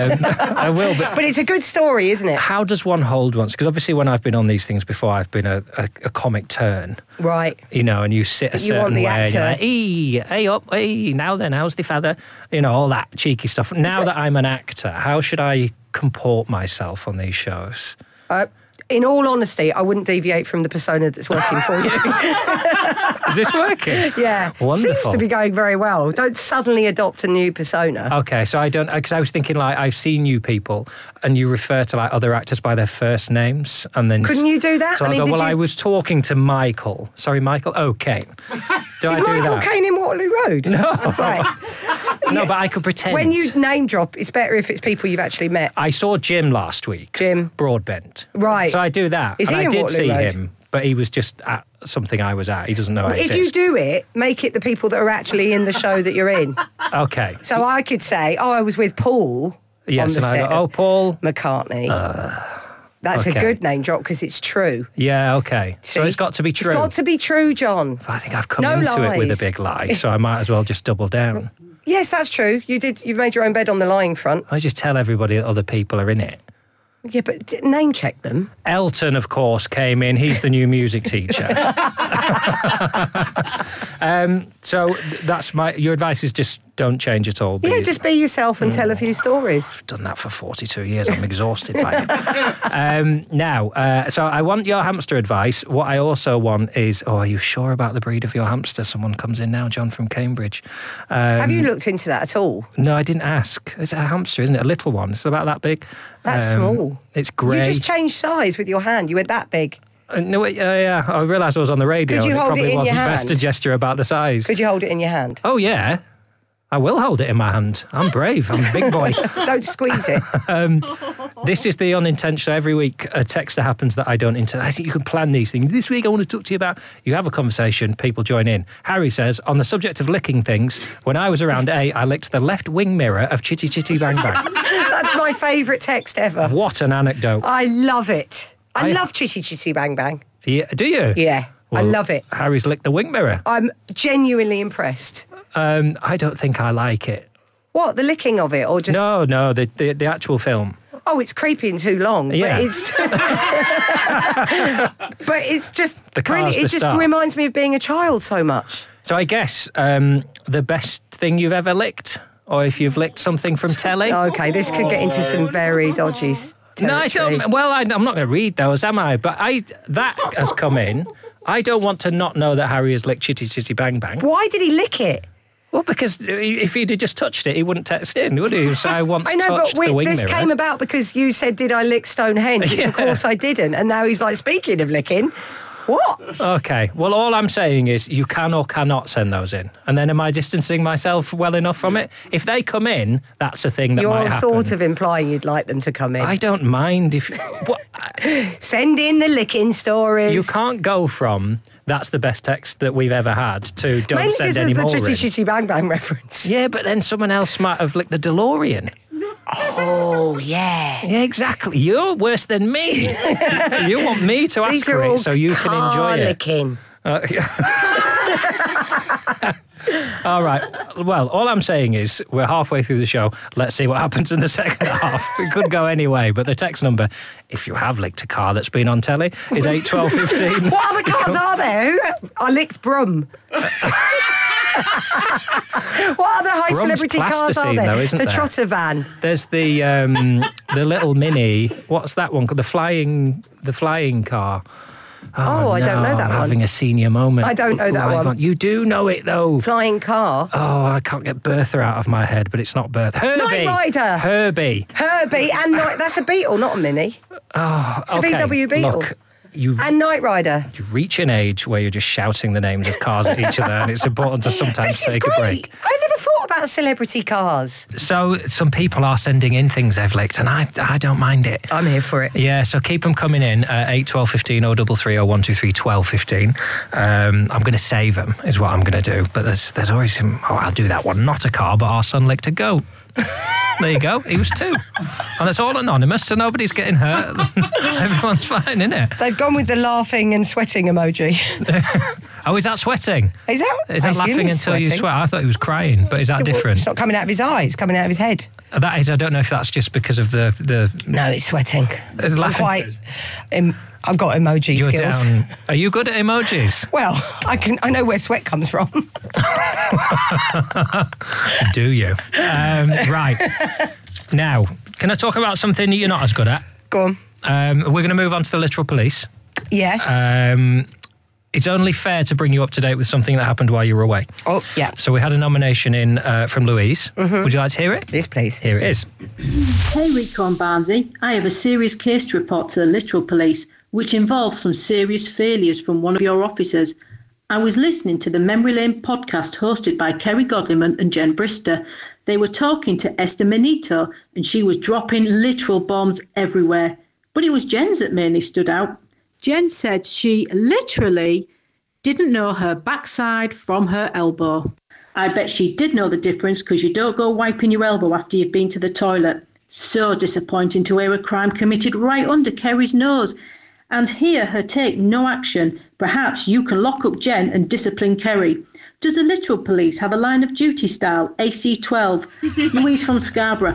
I will, but it's a good story, isn't it? How does one hold once? Because obviously when I've been on these things before, I've been a comic turn. Right. You know, and you sit a certain want the way. actor. And you're like, hey up, hey, now then, how's the feather? You know, all that cheeky stuff. Now that I'm an actor, how should I comport myself on these shows? In all honesty, I wouldn't deviate from the persona that's working for you. Is this working? Yeah. Wonderful. Seems to be going very well. Don't suddenly adopt a new persona. Okay, so I don't, because I was thinking like I've seen you people, and you refer to like other actors by their first names, and then Couldn't you do that? So I go, well, I was talking to Michael. Sorry, Michael O'Kane. Do I Is do Michael that? Caine in Waterloo Road? No. Right. No, but I could pretend. When you name drop, it's better if it's people you've actually met. I saw Jim last week. Jim. Broadbent. Right. So I do that. Is and he I in did Waterloo see Road? him, but he was just at something I was at. He doesn't know I If exist. you do it, make it the people that are actually in the show that you're in. Okay. So I could say, I was with Paul. Yes, on the and I set go, of oh, Paul. McCartney. That's okay. a good name drop because it's true. Yeah, okay. So See? it's got to be true. It's got to be true, John. I think I've come No into it with a lies. big lie, so I might as well just double down. Yes, that's true. You've made your own bed on the lying front. I just tell everybody that other people are in it. Yeah, but name check them. Elton, of course, came in. He's the new music teacher. So that's your advice is just don't change at all. Yeah, just be yourself and tell a few stories. I've done that for 42 years. I'm exhausted by it. Now, so I want your hamster advice. What I also want is, are you sure about the breed of your hamster? Someone comes in now, John from Cambridge. Have you looked into that at all? No, I didn't ask. It's a hamster, isn't it? A little one. It's about that big. That's small. It's grey. You just changed size with your hand. You went that big. No, yeah. I realised I was on the radio. Could you and hold it probably in your wasn't best to hand? gesture about the size. Could you hold it in your hand? Oh, yeah. I will hold it in my hand. I'm brave. I'm a big boy. Don't squeeze it. This is the unintentional. Every week, a texter happens that I don't intend. I think you can plan these things. This week, I want to talk to you about. You have a conversation, people join in. Harry says, on the subject of licking things, when I was around 8, I licked the left wing mirror of Chitty Chitty Bang Bang. That's my favourite text ever. What an anecdote. I love it. I I- love Chitty Chitty Bang Bang. Yeah, do you? Yeah, I Well, love it. Harry's licked the wing mirror. I'm genuinely impressed. I don't think I like it. What, the licking of it or just... No, the actual film. Oh, it's creepy and too long. Yeah. But it's... but it's just The car's brilliant. the It just start. reminds me of being a child so much. So I guess the best thing you've ever licked, or if you've licked something from telly. Okay, this could get into some very dodgy No, I territory. don't. Well, I'm not going to read those, am I? But that has come in. I don't want to not know that Harry has licked Chitty Chitty Bang Bang. Why did he lick it? Well, because if he'd have just touched it, he wouldn't text in, would he? So I once I know, touched but the wing this mirror. came about because you said, did I lick Stonehenge? Which, of Yeah. course, I didn't. And now he's like, speaking of licking, what? Okay. Well, all I'm saying is you can or cannot send those in. And then am I distancing myself well enough from it? If they come in, that's a thing that might You're happen. sort of implying you'd like them to come in. I don't mind if... What, Send in the licking stories. you can't go from that's the best text that we've ever had to don't Mainly send because any of the more Chitty in. Chitty Bang Bang reference. Yeah, but then someone else might have licked the DeLorean. Oh, yeah. Yeah, exactly. You're worse than me. You want me to ask These for are all it so you can car enjoy it. licking. All right. Well, all I'm saying is we're halfway through the show. Let's see what happens in the second half. It could go any way, but the text number, if you have licked a car that's been on telly, is 81215. What other cars are there? I licked Brum. What other high Brum's celebrity cars are plasticine, there? though, isn't the there? Trotter van. There's the little mini. What's that one called? The flying car. Oh, I don't know that I'm one. having a senior moment. I don't know that Live one. You do know it though. Flying car. Oh, I can't get Bertha out of my head, but it's not Bertha. Herbie. Knight Rider. Herbie. Herbie and that's a Beetle, not a Mini. Oh, It's a okay. VW Beetle. Look, you And Knight Rider. reach an age where you're just shouting the names of cars at each other, and it's important to sometimes This is take great. a break. I never thought about celebrity cars. So some people are sending in things they've licked, and I don't mind it. I'm here for it. Yeah, so keep them coming in at 8 12 15 033 or 123 12 15. I'm going to save them, is what I'm going to do. But there's always some, I'll do that one. Not a car, but our son licked a goat. There you go. He was 2. And it's all anonymous, so nobody's getting hurt. Everyone's fine, isn't it? They've gone with the laughing and sweating emoji. Oh, is that sweating? Is that? Is I that assume laughing he's until you sweating. sweat? I thought he was crying, but is that Well, different? It's not coming out of his eyes, it's coming out of his head. That is, I don't know if that's just because of the No, it's sweating. It's I'm laughing. quite. I've got emoji You're skills. down. Are you good at emojis? Well, I know where sweat comes from. Do you? Right. Now, can I talk about something that you're not as good at? Go on. We're going to move on to the literal police. Yes. It's only fair to bring you up to date with something that happened while you were away. Oh, yeah. So we had a nomination in from Louise. Mm-hmm. Would you like to hear it? Yes, please. Here it is. Hey Rico and Barnsey, I have a serious case to report to the literal police, which involves some serious failures from one of your officers. I was listening to the Memory Lane podcast hosted by Kerry Godliman and Jen Brister. They were talking to Esther Manito, and she was dropping literal bombs everywhere. But it was Jen's that mainly stood out. Jen said she literally didn't know her backside from her elbow. I bet she did know the difference, because you don't go wiping your elbow after you've been to the toilet. So disappointing to hear a crime committed right under Kerry's nose. And hear her take no action. Perhaps you can lock up Jen and discipline Kerry. Does the literal police have a line of duty style, AC-12? Louise from Scarborough.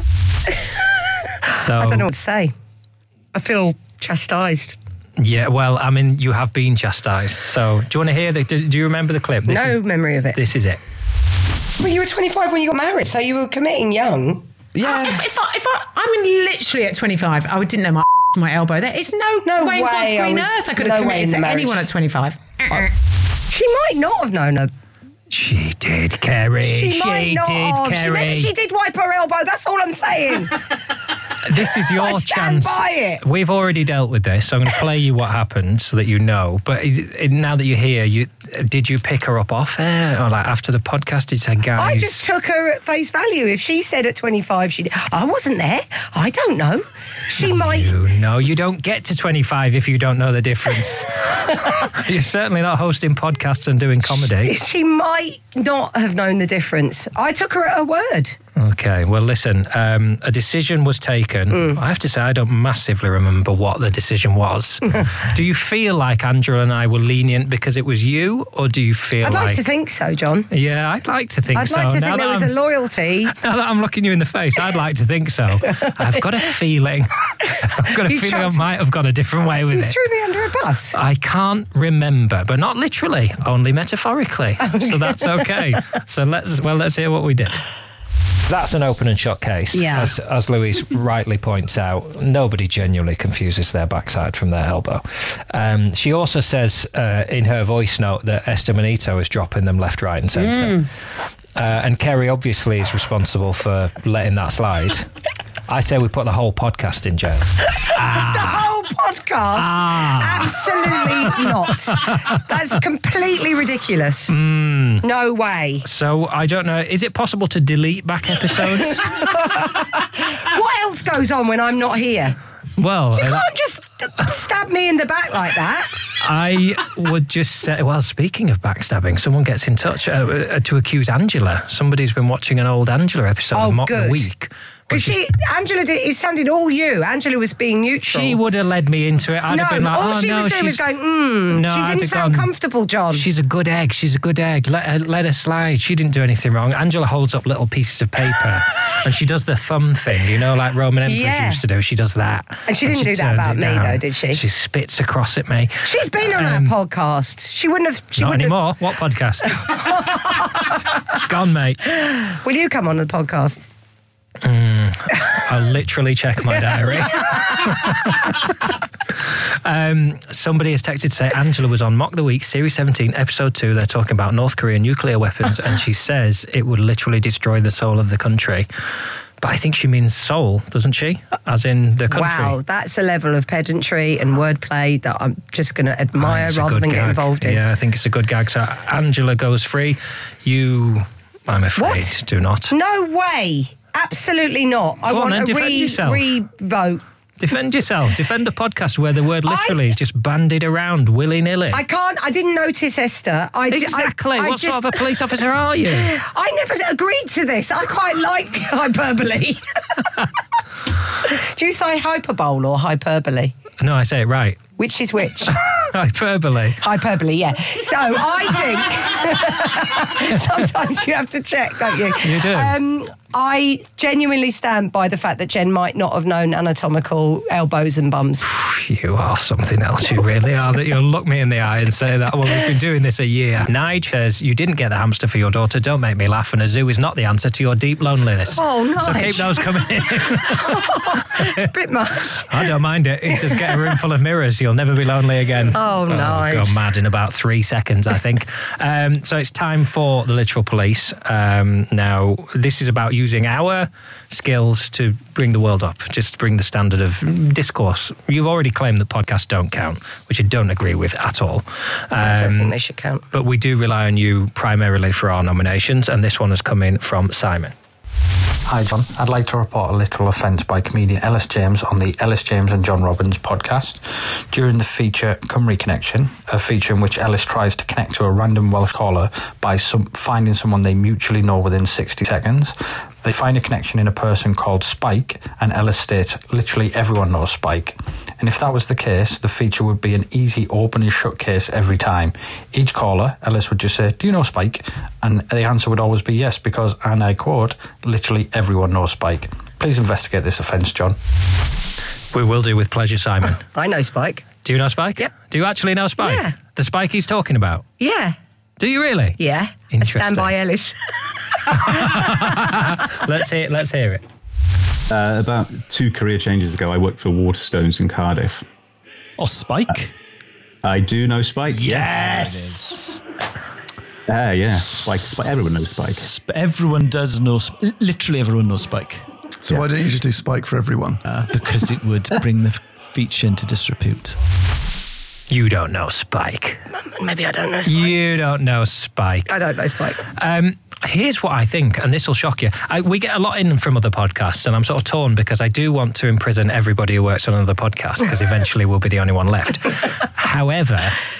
So, I don't know what to say. I feel chastised. Yeah, well, I mean, you have been chastised. So do you want to hear do you remember the clip? No memory of it. This is it. Well, you were 25 when you got married, so you were committing young. Yeah. I mean, literally at 25, I didn't know my elbow. There is no way in God's green earth I could have committed to anyone at 25. She might not have known her. She did, Kerry. She might not have. Kerry. She did wipe her elbow. That's all I'm saying. This is your I stand chance. by it. We've already dealt with this, so I'm going to play you what happened so that you know. But now that you're here, did you pick her up off air? Or like after the podcast, did you say, guys? I just took her at face value. If she said at 25, I wasn't there. I don't know. She might. No, you don't get to 25 if you don't know the difference. You're certainly not hosting podcasts and doing comedy. She might not have known the difference. I took her at her word. Okay, well, listen, a decision was taken. I have to say, I don't massively remember what the decision was. Do you feel like Angela and I were lenient because it was you, or do you feel I'd like to think so, John. Yeah, I'd like to think so. I'd like to think there was a loyalty. Now that I'm looking you in the face, I'd like to think so. I've got a feeling. I might have gone a different way with it. You threw me under a bus. I can't remember, but not literally, only metaphorically. So that's okay. So let's hear what we did. That's an open and shut case. Yeah. As Louise rightly points out, nobody genuinely confuses their backside from their elbow. She also says in her voice note that Esther Manito is dropping them left, right and centre. And Kerry obviously is responsible for letting that slide. I say we put the whole podcast in jail. The whole podcast? Absolutely not. That's completely ridiculous. No way. So, I don't know, is it possible to delete back episodes? What else goes on when I'm not here? Well, you can't just stab me in the back like that. I would just say, well, speaking of backstabbing, someone gets in touch to accuse Angela. Somebody's been watching an old Angela episode of Mock the Week. Because Angela it sounded all you. Angela was being neutral. She would have led me into it. I'd have been like, all she was doing was going, she didn't sound comfortable, John. She's a good egg. She's a good egg. Let her slide. She didn't do anything wrong. Angela holds up little pieces of paper and she does the thumb thing, you know, like Roman emperors used to do. She does that. And she didn't do that about me, though, did she? She spits across at me. She's been on our podcast. She wouldn't have... Not anymore. What podcast? Gone, mate. Will you come on the podcast? I'll literally check my diary. Somebody has texted to say Angela was on Mock the Week, Series 17, Episode 2. They're talking about North Korean nuclear weapons, and she says it would literally destroy the soul of the country. But I think she means soul, doesn't she? As in the country. Wow, that's a level of pedantry and wordplay that I'm just going to admire rather than get involved in. Yeah, I think it's a good gag. So Angela goes free. You, I'm afraid, do not. No way. Absolutely not. I want a re-vote. Defend yourself. Defend a podcast where the word literally is just bandied around willy-nilly. I can't. I didn't notice, Esther. Exactly. What sort of a police officer are you? I never agreed to this. I quite like hyperbole. Do you say hyperbole or hyperbole? No, I say it right. Which is which? Hyperbole. Hyperbole, yeah. So I think sometimes you have to check, don't you? You do. I genuinely stand by the fact that Jen might not have known anatomical elbows and bums. You are something else, you really are, that you'll look me in the eye and say that, well, we've been doing this a year. Nige says, you didn't get the hamster for your daughter, don't make me laugh, and a zoo is not the answer to your deep loneliness. Oh, Nige. So keep those coming in. It's a bit much. I don't mind it. He says, get a room full of mirrors, you'll never be lonely again. Oh, Nige. Go mad in about 3 seconds, I think. So it's time for the Literal Police. Now, this is about using our skills to bring the world up, just bring the standard of discourse. You've already claimed that podcasts don't count, which I don't agree with at all. I don't think they should count. But we do rely on you primarily for our nominations, and this one has come in from Simon. Hi John, I'd like to report a literal offence by comedian Ellis James on the Ellis James and John Robbins podcast. During the feature Cymru Connection, a feature in which Ellis tries to connect to a random Welsh caller by finding someone they mutually know within 60 seconds. They find a connection in a person called Spike, and Ellis states, literally everyone knows Spike. And if that was the case, the feature would be an easy open and shut case every time. Each caller, Ellis would just say, do you know Spike? And the answer would always be yes, because, and I quote, literally everyone knows Spike. Please investigate this offence, John. We will do with pleasure, Simon. I know Spike. Do you know Spike? Yep. Do you actually know Spike? Yeah. The Spike he's talking about? Yeah. Do you really? Yeah. I Interesting. stand by Ellis. Let's hear it. About 2 career changes ago, I worked for Waterstones in Cardiff. Oh, Spike? I do know Spike. Yes! Yeah. Spike. Everyone knows Spike. Everyone does know... Literally everyone knows Spike. So why don't you just do Spike for everyone? Because it would bring the feature into disrepute. You don't know Spike. Maybe I don't know Spike. You don't know Spike. I don't know Spike. Here's what I think, and this will shock you. We get a lot in from other podcasts, and I'm sort of torn because I do want to imprison everybody who works on another podcast, because eventually we'll be the only one left. However,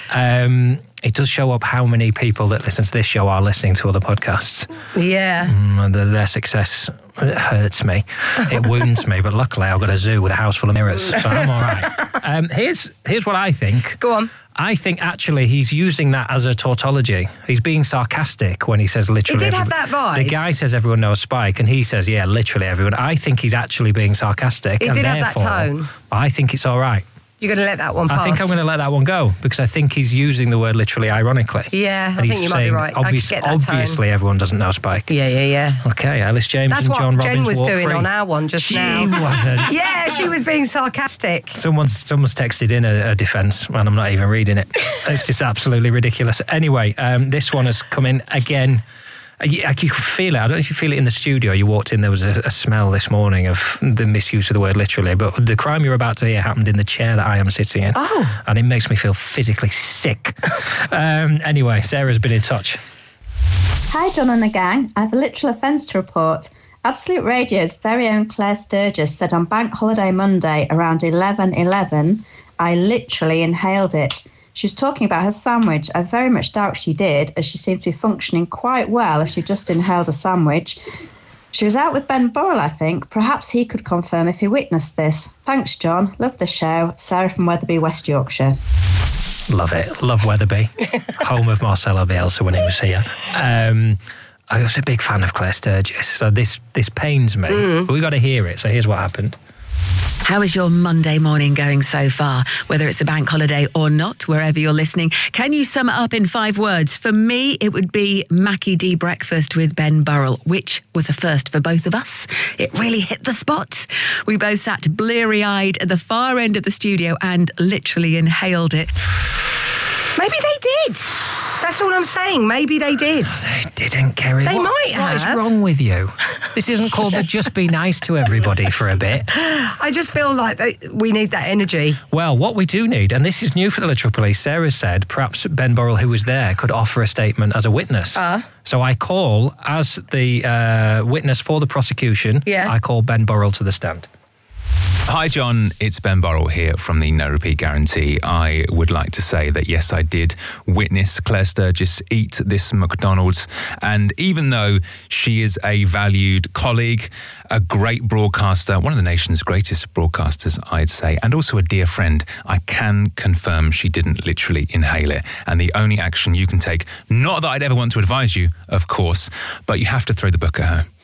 it does show up how many people that listen to this show are listening to other podcasts. Yeah. Their success hurts me. It wounds me, but luckily I've got a zoo with a house full of mirrors, so I'm all right. Here's what I think. Go on. I think actually he's using that as a tautology. He's being sarcastic when he says literally. He did have that vibe. The guy says everyone knows Spike, and he says, yeah, literally everyone. I think he's actually being sarcastic. He did have that tone. I think it's all right. You're going to let that one pass? I think I'm going to let that one go, because I think he's using the word literally ironically. Yeah, I think you might be right. I could get that obviously tone. everyone doesn't know Spike. Yeah. Okay, Ellis James and John Robbins. That's what Jen was walk doing free. on our one just now. She wasn't. Yeah, she was being sarcastic. Someone's texted in a defence, and I'm not even reading it. It's just absolutely ridiculous. Anyway, this one has come in again. You can feel it. I don't know if you feel it in the studio. You walked in, there was a smell this morning of the misuse of the word literally, but the crime you're about to hear happened in the chair that I am sitting in. Oh. And it makes me feel physically sick. Anyway, Sarah's been in touch. Hi, John and the gang. I have a literal offence to report. Absolute Radio's very own Claire Sturgis said on Bank Holiday Monday around 11:11, I literally inhaled it. She was talking about her sandwich. I very much doubt she did, as she seemed to be functioning quite well if she just inhaled a sandwich. She was out with Ben Burrell, I think. Perhaps he could confirm if he witnessed this. Thanks, John. Love the show. Sarah from Wetherby, West Yorkshire. Love it. Love Wetherby. Home of Marcelo Bielsa when he was here. I was a big fan of Claire Sturgis, so this pains me. But we got to hear it, so here's what happened. How is your Monday morning going so far? Whether it's a bank holiday or not, wherever you're listening, can you sum it up in 5 words? For me, it would be Mackie D breakfast with Ben Burrell, which was a first for both of us. It really hit the spot. We both sat bleary-eyed at the far end of the studio and literally inhaled it. Maybe they did. That's all I'm saying. Maybe they did. They didn't, Kerry. They might have. What is wrong with you? This isn't called the Just Be Nice to Everybody for a bit. I just feel like we need that energy. Well, what we do need, and this is new for the Literal Police, Sarah said perhaps Ben Burrell, who was there, could offer a statement as a witness. So I call, as the witness for the prosecution, I call Ben Burrell to the stand. Hi John, it's Ben Burrell here from the No Repeat Guarantee. I would like to say that yes, I did witness Claire Sturgis eat this McDonald's, and even though she is a valued colleague, a great broadcaster, one of the nation's greatest broadcasters, I'd say, and also a dear friend, I can confirm she didn't literally inhale it. And the only action you can take, not that I'd ever want to advise you, of course, but you have to throw the book at her.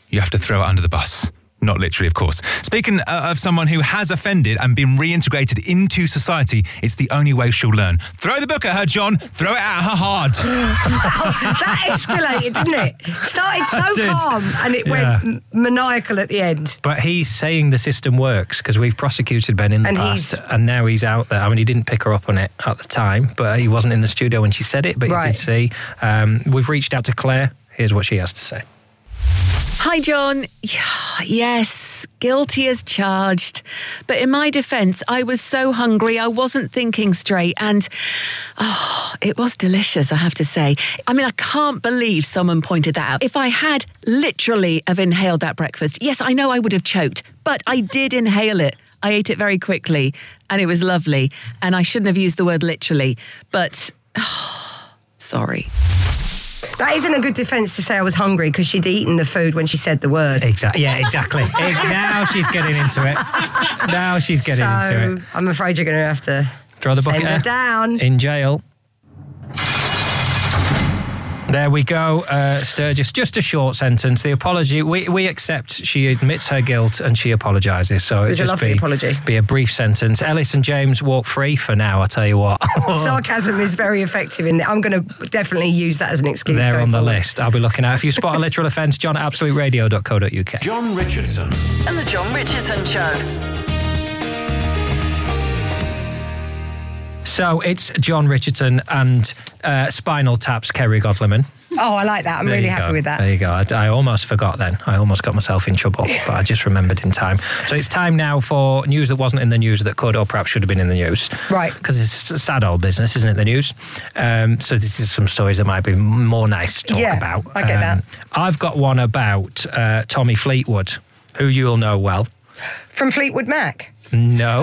you have to throw it under the bus. Not literally, of course. Speaking of someone who has offended and been reintegrated into society, it's the only way she'll learn. Throw the book at her, John. Throw it at her hard. That escalated, didn't it? Started so calm and it went maniacal at the end. But he's saying the system works because we've prosecuted Ben in the past and now he's out there. I mean, he didn't pick her up on it at the time, but he wasn't in the studio when she said it, but he did see. We've reached out to Claire. Here's what she has to say. Hi, John. Yes, guilty as charged. But in my defence, I was so hungry, I wasn't thinking straight. And, it was delicious, I have to say. I mean, I can't believe someone pointed that out. If I had literally have inhaled that breakfast, yes, I know I would have choked, but I did inhale it. I ate it very quickly, and it was lovely. And I shouldn't have used the word literally, but, sorry. That isn't a good defence to say I was hungry because she'd eaten the food when she said the word. Exactly. Yeah, exactly. Now she's getting into it. Into it. I'm afraid you're going to have to throw the bucket send her down. In jail. There we go, Sturgis. Just a short sentence. The apology, we accept she admits her guilt and she apologises. So it was a lovely apology. Be a brief sentence. Ellis and James walk free for now, I'll tell you what. Sarcasm is very effective in there. I'm going to definitely use that as an excuse. They're on the list. I'll be looking out. If you spot a literal offence, John at absoluteradio.co.uk. John Richardson. And the John Richardson Show. So it's John Richardson and Spinal Tap's Kerry Godliman. Oh, I like that. I'm really happy with that. There you go. I almost forgot then. I almost got myself in trouble, but I just remembered in time. So it's time now for news that wasn't in the news that could or perhaps should have been in the news. Right. Because it's a sad old business, isn't it, the news? So this is some stories that might be more nice to talk about. I get that. I've got one about Tommy Fleetwood, who you'll know well. From Fleetwood Mac? No.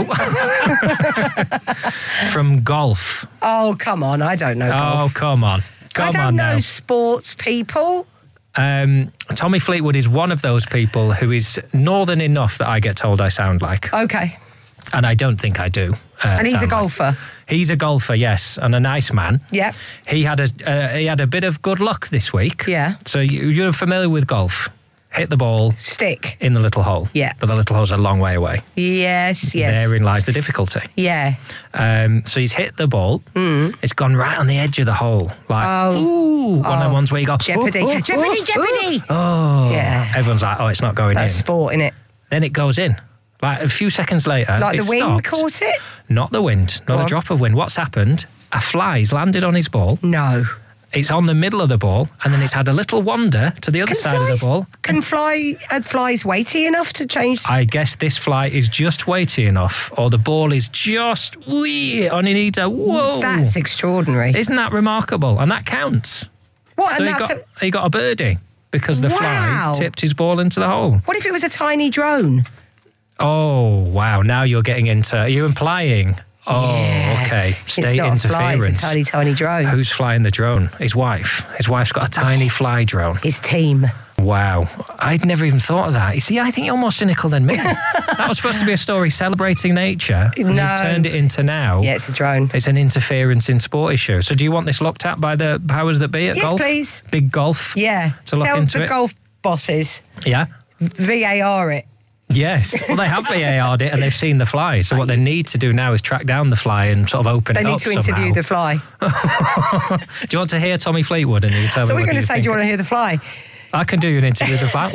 From golf. Oh, come on. I don't know golf. Oh, come on. I don't know sports people. Tommy Fleetwood is one of those people who is northern enough that I get told I sound like. Okay. And I don't think I do. And he's a golfer? He's a golfer, yes, and a nice man. Yeah. He had a bit of good luck this week. Yeah. So you're familiar with golf. Hit the ball. Stick. In the little hole. Yeah. But the little hole's a long way away. Yes. Therein lies the difficulty. Yeah. So he's hit the ball. It's gone right on the edge of the hole. Like, one of the ones where you go, Jeopardy. Jeopardy. Oh. Yeah. Everyone's like, oh, it's not going in. That's sport, innit? Then it goes in. Like a few seconds later, like the wind stopped. caught it? Not the wind. Not a drop of wind. What's happened? A fly's landed on his ball. No. It's on the middle of the ball, and then it's had a little wander to the other side of the ball. Can flies weighty enough to change? I guess this fly is just weighty enough, or the ball is just on it needs a whoa. That's extraordinary. Isn't that remarkable? And that counts. What? So and he got a birdie because the fly tipped his ball into the hole. What if it was a tiny drone? Oh, wow. Now you're getting into... Are you implying... Oh, okay. State interference. It's a tiny drone. Who's flying the drone? His wife. His wife's got a tiny fly drone. His team. Wow. I'd never even thought of that. You see, I think you're more cynical than me. That was supposed to be a story celebrating nature. And you've turned it into now. Yeah, it's a drone. It's an interference in sport issue. So do you want this looked at by the powers that be at golf? Yes, please. Big golf? Yeah. To look into Tell the golf bosses. Yeah. VAR it. Yes. Well, they have VAR'd it and they've seen the fly. So what they need to do now is track down the fly and sort of open it up. They need to interview the fly. Do you want to hear Tommy Fleetwood? And you tell me so we're going to say, do you want to hear the fly? I can do an interview with the fly.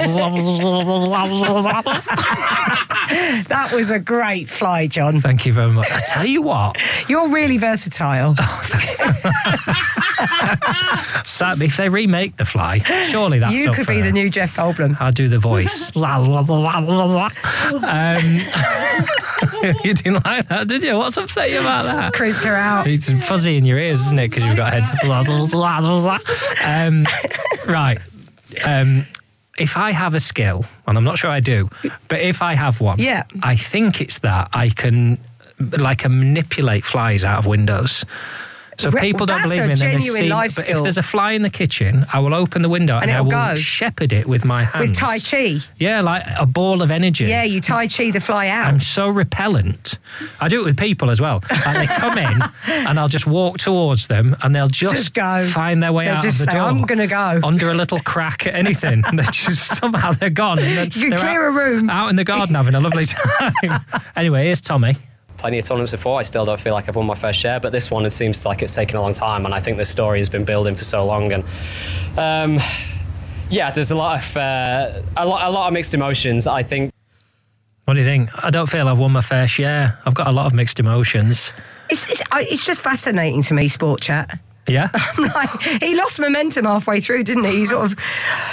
That was a great fly, John. Thank you very much. I tell you what. You're really versatile. Sadly, if they remake the fly, surely that's You could be the new Jeff Goldblum. I'll do the voice. You didn't like that, did you? What's upset you about that? Creeped her out. It's fuzzy in your ears, isn't it? Because you've got head. Right. If I have a skill, and I'm not sure I do, but if I have one, I think it's that I can manipulate flies out of windows. So people don't believe me, and then they see. But if there's a fly in the kitchen, I will open the window and I will shepherd it with my hands. With Tai Chi? Yeah, like a ball of energy. Yeah, you Tai Chi the fly out. I'm so repellent. I do it with people as well. Like they come in and I'll just walk towards them and they'll just go. Find their way out of the door. I'm going to go. Under a little crack at anything. And somehow they're gone. And you can clear a room. Out in the garden having a lovely time. Anyway, here's Tommy. Plenty of tournaments before. I still don't feel like I've won my first share, but this one, it seems like it's taken a long time, and I think this story has been building for so long. And there's a lot of mixed emotions. I think. What do you think? I don't feel I've won my fair share. I've got a lot of mixed emotions. It's just fascinating to me, Sport Chat. Yeah? He lost momentum halfway through, didn't he? He sort of...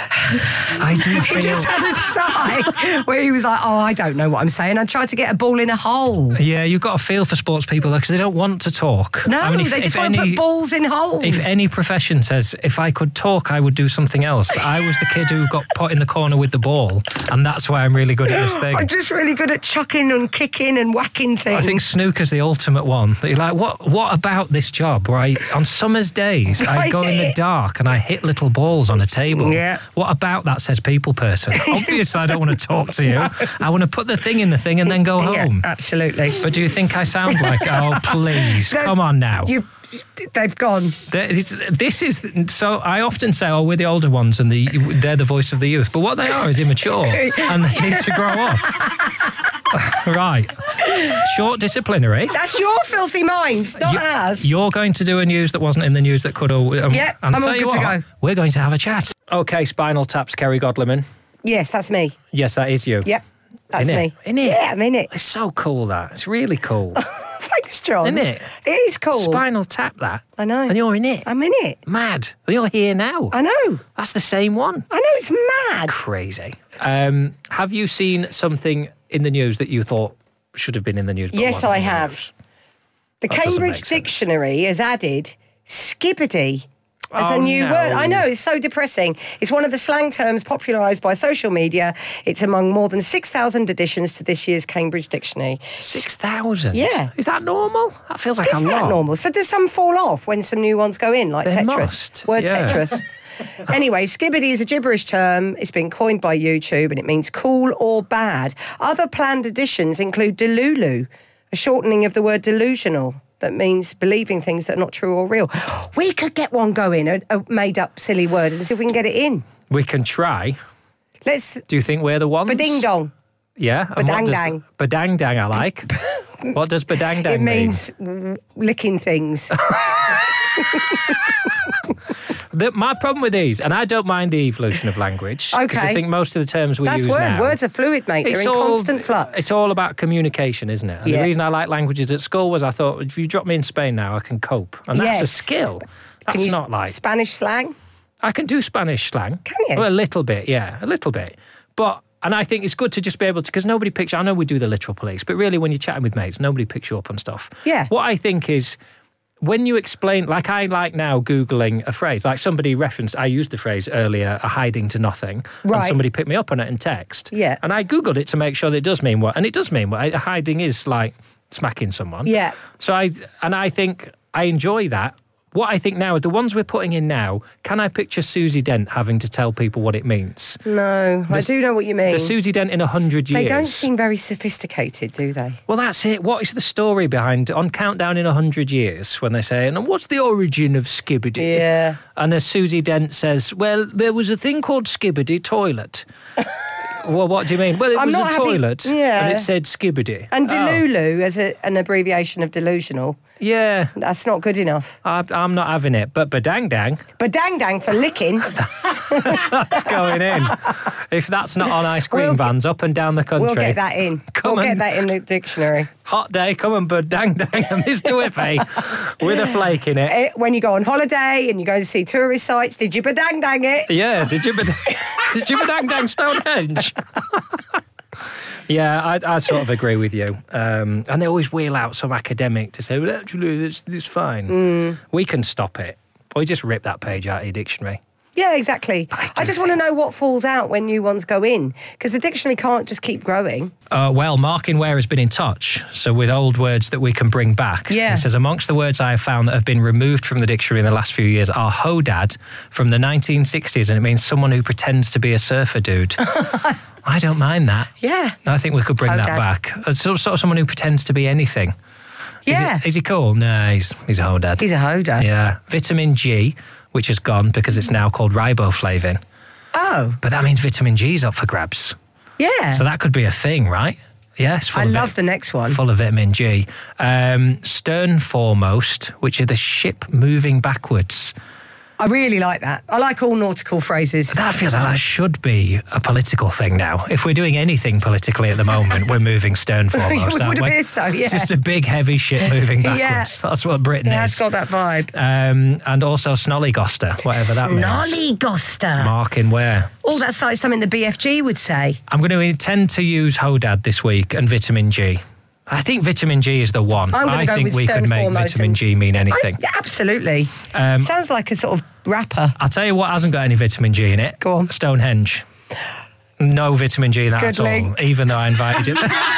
I do feel... He just had a sigh where he was like, I don't know what I'm saying. I tried to get a ball in a hole. Yeah, you've got to feel for sports people, though, because they don't want to talk. No, they just want to put balls in holes. If any profession says, if I could talk, I would do something else. I was the kid who got put in the corner with the ball, and that's why I'm really good at this thing. I'm just really good at chucking and kicking and whacking things. I think snooker's the ultimate one. You're like, what about this job where on summer's days, I go in the dark and I hit little balls on a table. Yeah. What about that says people person? Obviously, I don't want to talk to you. I want to put the thing in the thing and then go home. Absolutely. But do you think I sound like, oh, please, come on now. They've gone. This is, so I often say, we're the older ones and they're the voice of the youth. But what they are is immature and they need to grow up. Right. Short disciplinary. That's your filthy minds, not ours. You're going to do a news that wasn't in the news that could have... Yeah, I'm all good to go. We're going to have a chat. OK, Spinal Tap's Kerry Godliman. Yes, that's me. Yes, that is you. Yep, that's me. In it? Yeah, I'm in it. It's so cool, that. It's really cool. Thanks, John. Isn't it? It is cool. Spinal Tap, that. I know. And you're in it. I'm in it. Mad. You're here now. I know. That's the same one. I know, it's mad. Crazy. Have you seen something in the news that you thought should have been in the news? Yes, I have. The Cambridge Dictionary has added skibbity as a new word. I know, it's so depressing. It's one of the slang terms popularised by social media. It's among more than 6,000 additions to this year's Cambridge Dictionary. 6,000? Yeah. Is that normal? That feels like a lot. Is that normal? So does some fall off when some new ones go in, like They Tetris? must. Word Yeah. Tetris. Anyway, skibbity is a gibberish term. It's been coined by YouTube and it means cool or bad. Other planned additions include delulu, a shortening of the word delusional. That means believing things that are not true or real. We could get one going, a made-up silly word, and see if we can get it in. We can try. Do you think we're the ones? Bading-dong. Yeah. Badang-dang. Badang-dang, I like. What does badang-dang mean? It means licking things. My problem with these, and I don't mind the evolution of language. Okay. Because I think most of the terms we use now... Words are fluid, mate. They're in constant flux. It's all about communication, isn't it? And the reason I like languages at school was I thought, if you drop me in Spain now, I can cope. And that's a skill. That's not like... Spanish slang? I can do Spanish slang. Can you? Well, a little bit, yeah. A little bit. But... And I think it's good to just be able to, because nobody picks, I know we do the literal police, but really when you're chatting with mates, nobody picks you up on stuff. Yeah. What I think is, when you explain, like I like now Googling a phrase, like somebody referenced, I used the phrase earlier, a hiding to nothing, and somebody picked me up on it in text. Yeah. And I Googled it to make sure that it does mean what, and it does mean what, hiding is like smacking someone. Yeah. So I think I enjoy that. What I think now, the ones we're putting in now, can I picture Susie Dent having to tell people what it means? No, I do know what you mean. The Susie Dent in 100 years. They don't seem very sophisticated, do they? Well, that's it. What is the story behind, on Countdown in 100 years, when they say, and what's the origin of Skibbity? Yeah. And as Susie Dent says, well, there was a thing called Skibbity toilet. Well, what do you mean? Well, it was a toilet, and it said Skibbity. And delulu as an abbreviation of delusional. Yeah. That's not good enough. I'm not having it. But badang-dang. Badang-dang for licking. That's going in. If that's not on ice cream vans up and down the country. We'll get that in. We'll get that in the dictionary. Hot day, come and badang-dang a Mr. Whippy with a flake in it. When you go on holiday and you go to see tourist sites, did you badang-dang it? Yeah, did you badang-dang Stonehenge? Yeah, I sort of agree with you. And they always wheel out some academic to say, well, actually, it's fine. We can stop it. Or you just rip that page out of your dictionary. Yeah, exactly. I just want to know what falls out when new ones go in, because the dictionary can't just keep growing. Well, Mark in Ware has been in touch, so with old words that we can bring back. Yeah. He says, amongst the words I have found that have been removed from the dictionary in the last few years are hodad from the 1960s, and it means someone who pretends to be a surfer dude. I don't mind that. Yeah. I think we could bring that back. Sort of someone who pretends to be anything. Yeah. Is he cool? No, he's a hodad. He's a hodad. Yeah. Vitamin G, which has gone because it's now called riboflavin. Oh. But that means vitamin G's up for grabs. Yeah. So that could be a thing, right? Yes. I love the next one. Full of vitamin G. Stern foremost, which are the ship moving backwards. I really like that. I like all nautical phrases. That feels like that should be a political thing now. If we're doing anything politically at the moment, we're moving stern foremost, aren't Would we? appear so, yeah. It's just a big, heavy ship moving backwards. Yeah. That's what Britain Yeah, is. it's got that vibe. And also snollygoster, whatever that means. Snollygoster. Mark in Ware. Oh, that's like something the BFG would say. I'm going to intend to use hodad this week and vitamin G. I think vitamin G is the one. I think we could make vitamin G mean anything. Absolutely. Sounds like a sort of rapper. I'll tell you what hasn't got any vitamin G in it. Go on. Stonehenge. No vitamin G in that Good at link. all, even though I invited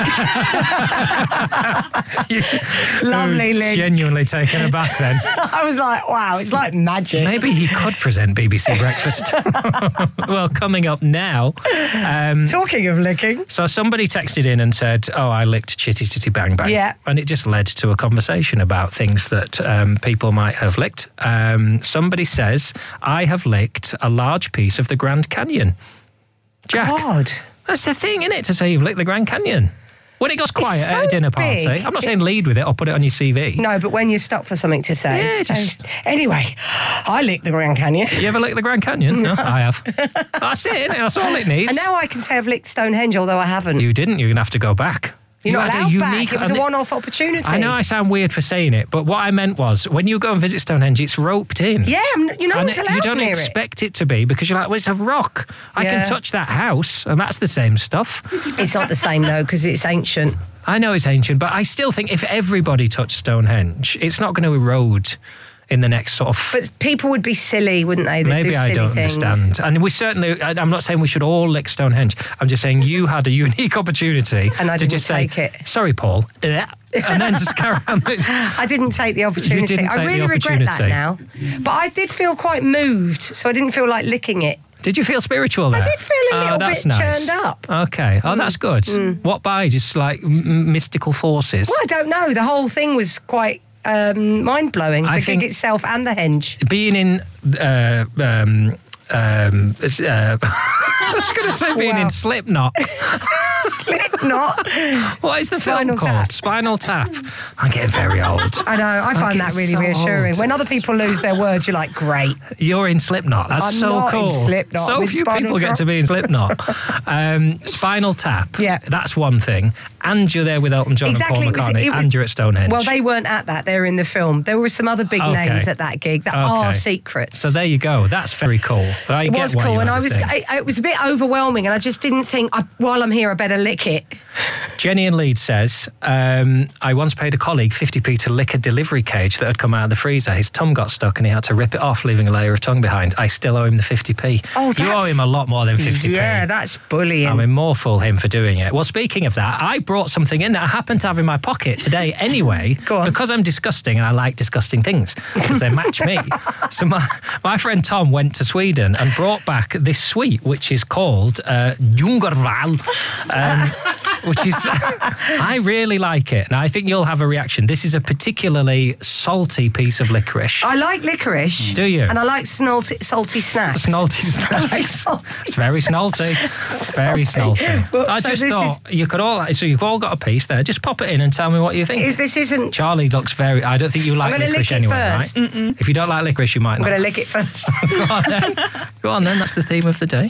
you. Lovely link. Genuinely taken aback then. I was like, wow, it's like magic. Maybe he could present BBC Breakfast. Well, coming up now. Talking of licking. So somebody texted in and said, oh, I licked Chitty Chitty Bang Bang. Yeah. And it just led to a conversation about things that people might have licked. Somebody says, I have licked a large piece of the Grand Canyon. Jack. God. That's the thing, isn't it, to say you've licked the Grand Canyon? When it goes quiet so at a dinner party, big. I'm not saying lead with it or put it on your CV. No, but when you're stuck for something to say. Yeah, Anyway, I licked the Grand Canyon. You ever licked the Grand Canyon? No, I have. That's it, innit? That's all it needs. And now I can say I've licked Stonehenge, although I haven't. You didn't. You're going to have to go back. You're not had allowed back. It was a one-off opportunity. I know I sound weird for saying it, but what I meant was when you go and visit Stonehenge, it's roped in. Yeah, you're not allowed You don't near expect it to be because you're like, well, it's a rock. I Yeah. can touch that house, and that's the same stuff. It's not the same, though, because it's ancient. I know it's ancient, but I still think if everybody touched Stonehenge, it's not going to erode in the next sort of... But people would be silly, wouldn't they? They'd Maybe do I silly don't things. understand. And we certainly, I'm not saying we should all lick Stonehenge. I'm just saying you had a unique opportunity And I to didn't just take say, it. sorry, Paul, and then just carry on. I didn't take the opportunity. You didn't I take really the regret that opportunity. now. But I did feel quite moved, so I didn't feel like licking it. Did you feel spiritual there? I did feel a little that's bit nice. churned up. Okay. Oh, that's good. What by? Just like mystical forces? Well, I don't know. The whole thing was quite mind-blowing, the gig itself and the henge. Being in... I was going to say being in Slipknot. Slipknot? What is the Spinal film called? Tap. Spinal Tap. I'm getting very old. I know. I find that really reassuring. When other people lose their words, you're like, great. You're in Slipknot. That's I'm so not cool. in Slipknot. So I'm in few Spinal people get Tap. to be in Slipknot. Spinal Tap. Yeah. That's one thing. And you're there with Elton John Exactly, and Paul it was- McCartney, it was- and you're at Stonehenge. Well, they weren't at that. They were in the film. There were some other big Okay. names at that gig that are secrets. So there you go. That's very cool. I It get was why cool, you and had I a was. thing. It was a bit overwhelming, and I just didn't think. While I'm here, I better lick it. Jenny in Leeds says, I once paid a colleague 50p to lick a delivery cage that had come out of the freezer. His tongue got stuck and he had to rip it off, leaving a layer of tongue behind. I still owe him the 50p. Oh, you owe him a lot more than 50p. Yeah, that's bullying. I mean, more fool him for doing it. Well, speaking of that, I brought something in that I happen to have in my pocket today anyway. Go on. Because I'm disgusting and I like disgusting things because they match me. So my friend Tom went to Sweden and brought back this sweet, which is called Jungerval, which is, I really like it. And I think you'll have a reaction. This is a particularly salty piece of licorice. I like licorice. Do you? And I like salty snacks. Snalty snacks. It's very snalty. Very snalty. Well, I so just this thought you've all got a piece there. Just pop it in and tell me what you think. This isn't. Charlie looks very. I don't think you like I'm gonna licorice lick it anyway, first. right? Mm-mm. If you don't like licorice, you might I'm not. going to lick it first. Go on then. Go on then. That's the theme of the day.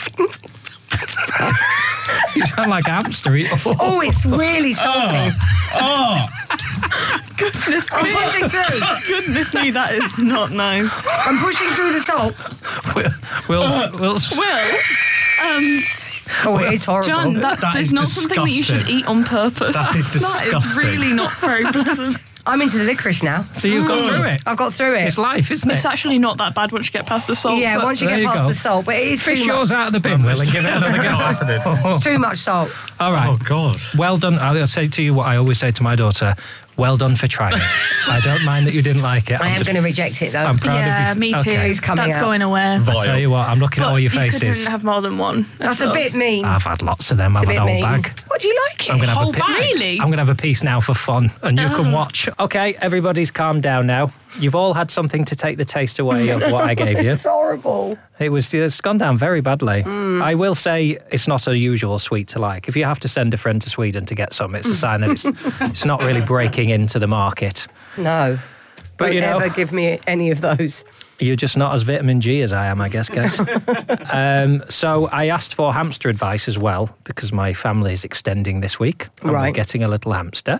You sound like a hamster. Oh, it's really salty. Goodness me. I'm pushing through. Goodness me, that is not nice. I'm pushing through the salt. Will. Oh, it's horrible. John, that is not something that you should eat on purpose. That is That is disgusting. really not very pleasant. I'm into the licorice now. So you've got through it. I've got through it. It's life, isn't it? It's actually not that bad once you get past the salt. Yeah, but- once you get past the salt, but it is Fish too much. yours out of the bin, Will, and give it another go. It's too much salt. All right. Oh, God. Well done. I'll say to you what I always say to my daughter. Well done for trying. I don't mind that you didn't like it. I am going to reject it, though. I'm proud Yeah, of you. me too. Okay. It's coming That's out. going away. I'll tell you what, I'm looking at all your You faces. couldn't have more than one. That's a bit mean. I've had lots of them. I've It's a had a bit whole mean. bag. What do you like it? I'm gonna have a Really? I'm going to have a piece now for fun, and you can watch. Okay, everybody's calmed down now. You've all had something to take the taste away of what I gave you. It's horrible. It's gone down very badly. I will say it's not a usual sweet to like. If you have to send a friend to Sweden to get some, it's a sign that it's not really breaking into the market. No. But Don't you know, ever give me any of those. you're just not as vitamin G as I am, I guess. So I asked for hamster advice as well because my family is extending this week and we're Right. getting a little hamster.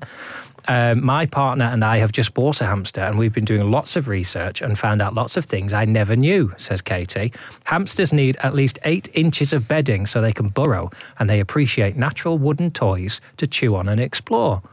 My partner and I have just bought a hamster and we've been doing lots of research and found out lots of things I never knew, says Katie. Hamsters need at least 8 inches of bedding so they can burrow, and they appreciate natural wooden toys to chew on and explore.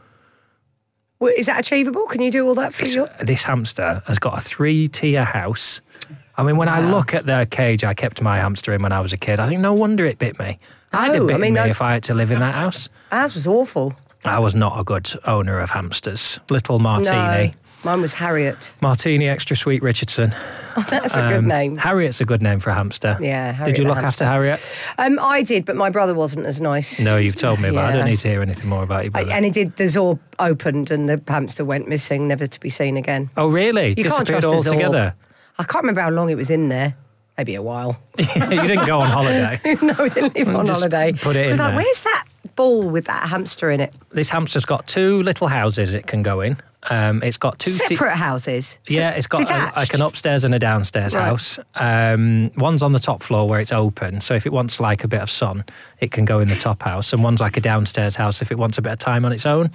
Well, is that achievable? Can you do all that for you? This hamster has got a 3-tier house. I mean, when I look at the cage I kept my hamster in when I was a kid, I think no wonder it bit me. I'd have bitten me if I had to live in that house. Ours was awful. I was not a good owner of hamsters. Little Martini. No, mine was Harriet. Martini Extra Sweet Richardson. Oh, that's a good name. Harriet's a good name for a hamster. Yeah, Harriet Did you the look hamster. after Harriet? I did, but my brother wasn't as nice. No, you've told me, but I don't Yeah. need to hear anything more about your brother. And he did. The Zor opened, and the hamster went missing, never to be seen again. Oh, really? You can't Disappeared trust a Zor. altogether? I can't remember how long it was in there. Maybe a while. You didn't go on holiday. No, we didn't live on Just holiday. put it I was in like, there. where's that ball with that hamster in it? This hamster's got 2 little houses it can go in. It's got 2 Separate houses? Yeah, it's got Detached? like an upstairs and a downstairs Right. house. One's on the top floor where it's open, so if it wants like a bit of sun, it can go in the top house. And one's like a downstairs house if it wants a bit of time on its own.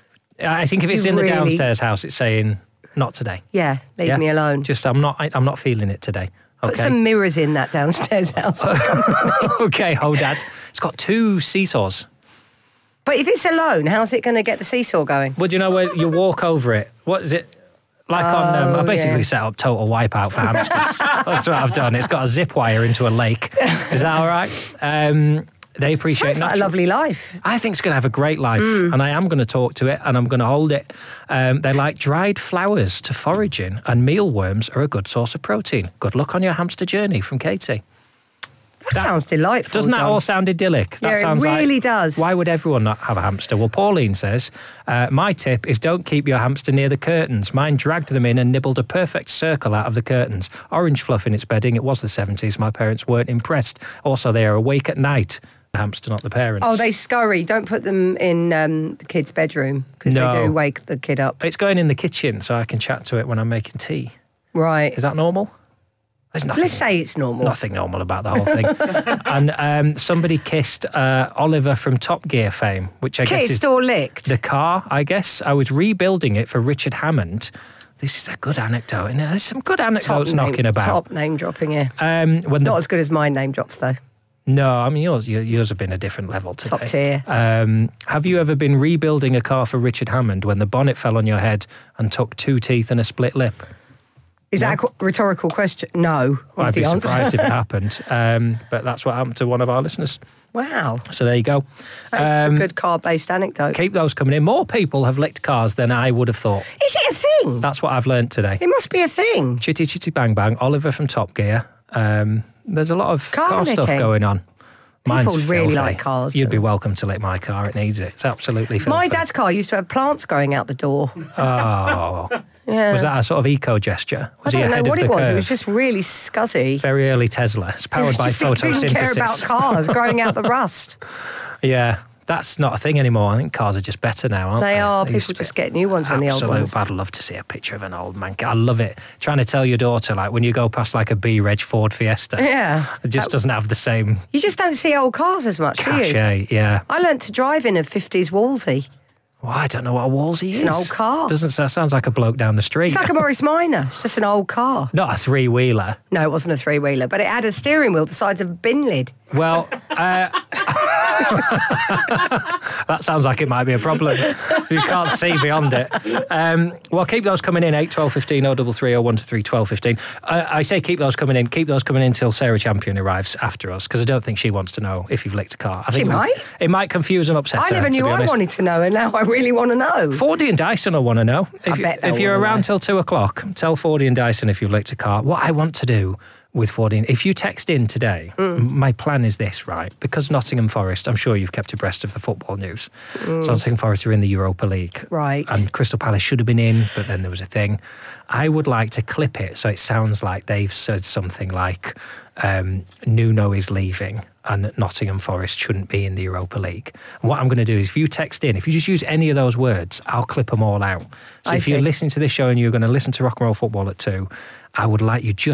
I think if it's You in the really- downstairs house, it's saying not today. Yeah, leave me alone. Just I'm not feeling it today. Put Okay. some mirrors in that downstairs house. Okay, hold Dad. It's got 2 seesaws. But if it's alone, how's it going to get the seesaw going? Well, do you know where you walk over it? What is it? Like I basically yeah. set up Total Wipeout for hamsters. That's what I've done. It's got a zip wire into a lake. Is that all right? They appreciate Sounds like a lovely life. I think it's going to have a great life, and I am going to talk to it, and I'm going to hold it. They like dried flowers to forage in, and mealworms are a good source of protein. Good luck on your hamster journey from Katie. That sounds delightful. Doesn't that John. all sound idyllic? That Yeah, it sounds really like, does. Why would everyone not have a hamster? Well, Pauline says, my tip is don't keep your hamster near the curtains. Mine dragged them in and nibbled a perfect circle out of the curtains. Orange fluff in its bedding. It was the 70s. My parents weren't impressed. Also, they are awake at night. The hamster, not the parents. Oh, they scurry. Don't put them in the kid's bedroom because No. they do wake the kid up. It's going in the kitchen so I can chat to it when I'm making tea. Right. Is that normal? There's nothing. Let's say it's normal. Nothing normal about the whole thing. And somebody kissed Oliver from Top Gear fame, which I guess is Kissed or licked? the car, I guess. I was rebuilding it for Richard Hammond. This is a good anecdote, isn't it? There's some good anecdotes knocking about. Top name dropping here. When Not as good as my name drops, though. No, I mean, yours have been a different level today. Top tier. Have you ever been rebuilding a car for Richard Hammond when the bonnet fell on your head and took 2 teeth and a split lip? Is that a rhetorical question? No. Well, is I'd be the answer. surprised if it happened. But that's what happened to one of our listeners. Wow. So there you go. That's a good car-based anecdote. Keep those coming in. More people have licked cars than I would have thought. Is it a thing? That's what I've learnt today. It must be a thing. Chitty Chitty Bang Bang, Oliver from Top Gear. There's a lot of car stuff licking. going on. Mine's People really filthy. like cars, You'd don't be welcome to lick my car. It needs it. It's absolutely filthy. My dad's car used to have plants going out the door. Oh. Yeah. Was that a sort of eco gesture? Was I he don't ahead know what of it the was. curve? It was just really scuzzy. Very early Tesla. It's powered by Just photosynthesis. didn't care about cars growing out the rust. Yeah, that's not a thing anymore. I think cars are just better now, aren't they? They are. used People to be just get new ones when the old ones. Absolute. I'd love to see a picture of an old man. I love it. Trying to tell your daughter, like, when you go past like a B-Reg Ford Fiesta. Yeah. It just doesn't have the same You just don't see old cars as much, do you? cachet. Yeah. I learnt to drive in a 50s Wolsey. Well, I don't know what a Wolsey is. It's an old car. That sounds like a bloke down the street. It's like a Morris Minor. It's just an old car. Not a 3-wheeler. No, it wasn't a 3-wheeler, but it had a steering wheel the size of a bin lid. Well, that sounds like it might be a problem. You can't see beyond it. Well, keep those coming in, 8 12 15 033 or 123 12 15. I say keep those coming in till Sarah Champion arrives after us, because I don't think she wants to know if you've licked a car. I think She might. It might confuse and upset her. I never knew I wanted to know, and now I really want to know. Fordy and Dyson will want to know. If you're around till 2 o'clock, tell Fordy and Dyson if you've licked a car. What I want to do with Fordy, if you text in today, my plan is this, right? Because Nottingham Forest, I'm sure you've kept abreast of the football news. So Nottingham Forest are in the Europa League. Right. And Crystal Palace should have been in, but then there was a thing. I would like to clip it so it sounds like they've said something like Nuno is leaving and Nottingham Forest shouldn't be in the Europa League. And what I'm going to do is, if you text in, if you just use any of those words, I'll clip them all out. So if you're listening to this show and you're going to listen to Rock and Roll Football at 2, I would like you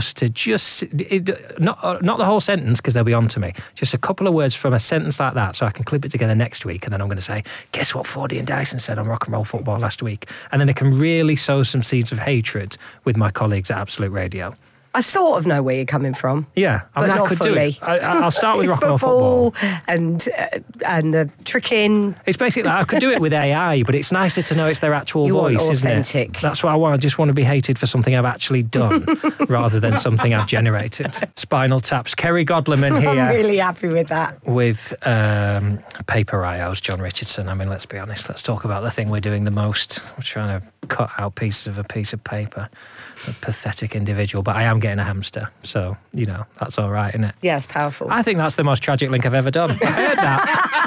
not the whole sentence, because they'll be on to me, just a couple of words from a sentence like that, so I can clip it together next week, and then I'm going to say, guess what Fordy and Dyson said on Rock and Roll Football last week? And then I can really sow some seeds of hatred with my colleagues at Absolute Radio. I sort of know where you're coming from. Yeah, I mean, but I not could fully. do it. I'll start with Rock and Roll Football. And the tricking. It's basically, I could do it with AI, but it's nicer to know it's their actual voice, isn't it? That's what I want. I just want to be hated for something I've actually done rather than something I've generated. Spinal Tap's Kerry Godleman here. I'm really happy with that. With Paper IO's John Richardson. I mean, let's be honest. Let's talk about the thing we're doing the most. We're trying to cut out pieces of a piece of paper. A pathetic individual, but I am getting a hamster, so that's all right, isn't it? Yeah, it's powerful. I think that's the most tragic link I've ever done. I heard that.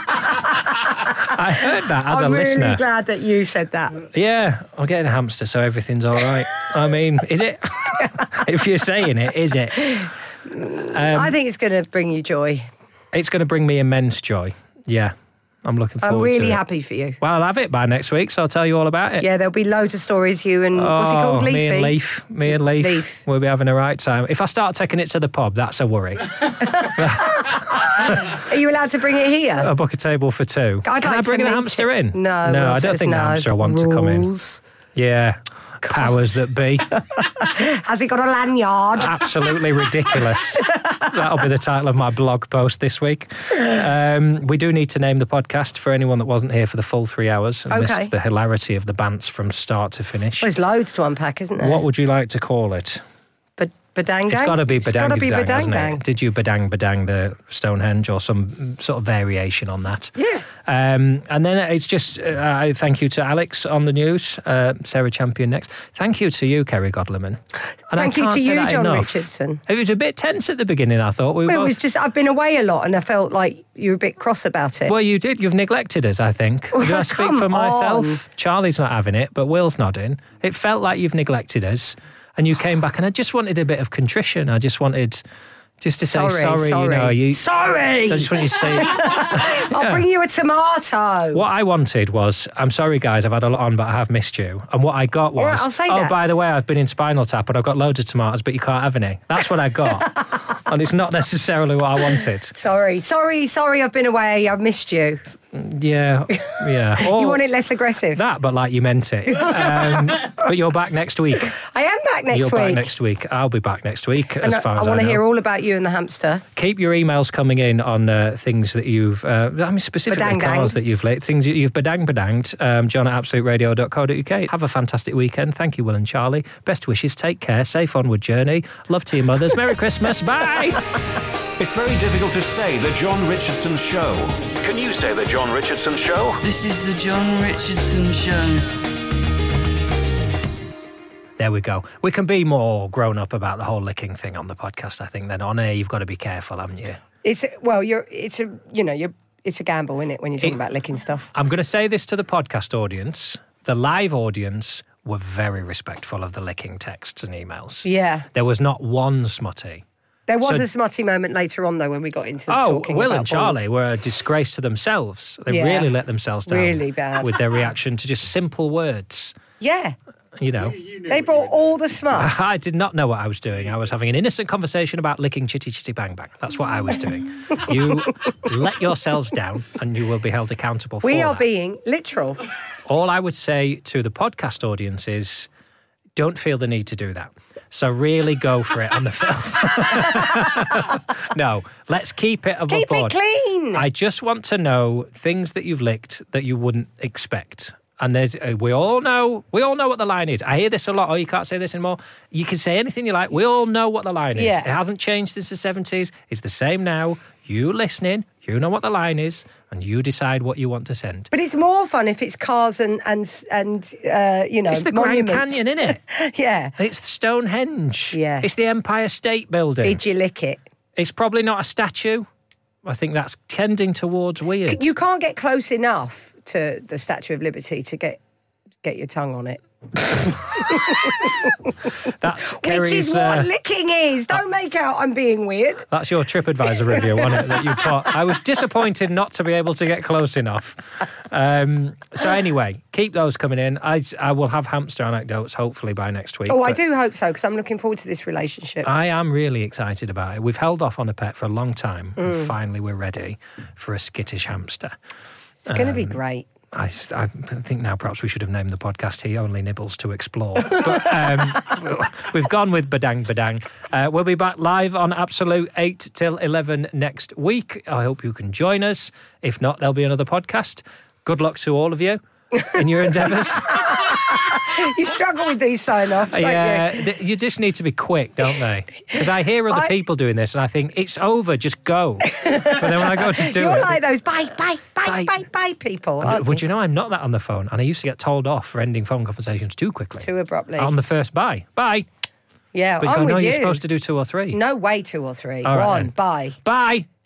I heard that as a listener. I'm really glad that you said that. Yeah, I'm getting a hamster, so everything's all right. I mean, is it? If you're saying it, is it? I think it's going to bring you joy. It's going to bring me immense joy. Yeah. I'm looking forward to it. I'm really happy for you. Well, I'll have it by next week, so I'll tell you all about it. Yeah, there'll be loads of stories. You and what's he called? Leafy? Me and Leaf. We'll be having a right time. If I start taking it to the pub, that's a worry. Are you allowed to bring it here? I'll book a table for 2. Can I bring a hamster in? No, I don't think the hamster will want to come in. Yeah. Powers that be. Has he got a lanyard? Absolutely ridiculous. That'll be the title of my blog post this week. We do need to name the podcast for anyone that wasn't here for the full 3 hours and missed the hilarity of the bants from start to finish. Well, there's loads to unpack, isn't there? What would you like to call it? Badang. It's got to be Badang, hasn't Badang. it? Did you Badang the Stonehenge or some sort of variation on that? Yeah. And then it's just thank you to Alex on the news, Sarah Champion next. Thank you to you, Kerry Godleman. And thank you to you, John Richardson. It was a bit tense at the beginning, I thought. It was just, I've been away a lot and I felt like you were a bit cross about it. Well, you did. You've neglected us, I think. Well, do I speak for myself? on. Charlie's not having it, but Will's nodding. It felt like you've neglected us. And you came back, and I just wanted a bit of contrition. I just wanted to say sorry. Sorry. I just wanted you to say. I'll bring you a tomato. What I wanted was, I'm sorry, guys, I've had a lot on, but I have missed you. And what I got was, Right, I'll say that. by the way, I've been in Spinal Tap, and I've got loads of tomatoes, but you can't have any. That's what I got. And it's not necessarily what I wanted. Sorry, I've been away. I've missed you. Yeah. You want it less aggressive? That, but like you meant it. But you're back next week. I am back next week. You're back next week. I'll be back next week, as far as I know. I want to hear all about you and the hamster. Keep your emails coming in on things that you've, specifically cars that you've lit, things you've badanged, John at absoluteradio.co.uk. Have a fantastic weekend. Thank you, Will and Charlie. Best wishes. Take care. Safe onward journey. Love to your mothers. Merry Christmas. Bye. It's very difficult to say the John Richardson Show. Can you say the John Richardson Show? This is the John Richardson Show. There we go. We can be more grown up about the whole licking thing on the podcast, I think. Then on air, you've got to be careful, haven't you? It's a gamble, isn't it, when you're talking about licking stuff? I'm going to say this to the podcast audience. The live audience were very respectful of the licking texts and emails. Yeah. There was not one smutty. There was a smutty moment later on, though, when we got into talking Will about and Charlie balls. were a disgrace to themselves. They really let themselves down. Really bad. With their reaction to just simple words. Yeah. You know. They brought all the smut. I did not know what I was doing. I was having an innocent conversation about licking chitty chitty bang bang. That's what I was doing. You let yourselves down and you will be held accountable for that. We are being literal. All I would say to the podcast audience is, don't feel the need to do that. So really go for it on the filth. No, let's keep it above board. Keep it clean. I just want to know things that you've licked that you wouldn't expect. And we all know what the line is. I hear this a lot. Oh, you can't say this anymore. You can say anything you like. We all know what the line is. Yeah. It hasn't changed since the 70s. It's the same now. You listening, you know what the line is, and you decide what you want to send. But it's more fun if it's cars and it's the monuments. Grand Canyon, isn't it? Yeah. It's Stonehenge. Yeah. It's the Empire State Building. Did you lick it? It's probably not a statue. I think that's tending towards weird. You can't get close enough to the Statue of Liberty to get your tongue on it. That's Which Kerry's, is what licking is. Don't make out I'm being weird. That's your TripAdvisor review, wasn't it? That you put. I was disappointed not to be able to get close enough. So anyway, keep those coming in. I will have hamster anecdotes hopefully by next week. Oh, I do hope so, because I'm looking forward to this relationship. I am really excited about it. We've held off on a pet for a long time, and finally we're ready for a skittish hamster. It's going to be great. I think now perhaps we should have named the podcast He Only Nibbles to Explore. But we've gone with Badang Badang. We'll be back live on Absolute 8 till 11 next week. I hope you can join us. If not, there'll be another podcast. Good luck to all of you in your endeavours. You struggle with these sign-offs, don't you? You just need to be quick, don't they? Because I hear other people doing this and I think, it's over, just go. But then when I go to do You're it... like those bye people, aren't Would you know I'm not that on the phone? And I used to get told off for ending phone conversations too quickly. Too abruptly. On the first bye. Bye. Yeah, But I'm with no, you. you're supposed to do 2 or 3. No way 2 or 3. All right, One, then. bye. Bye.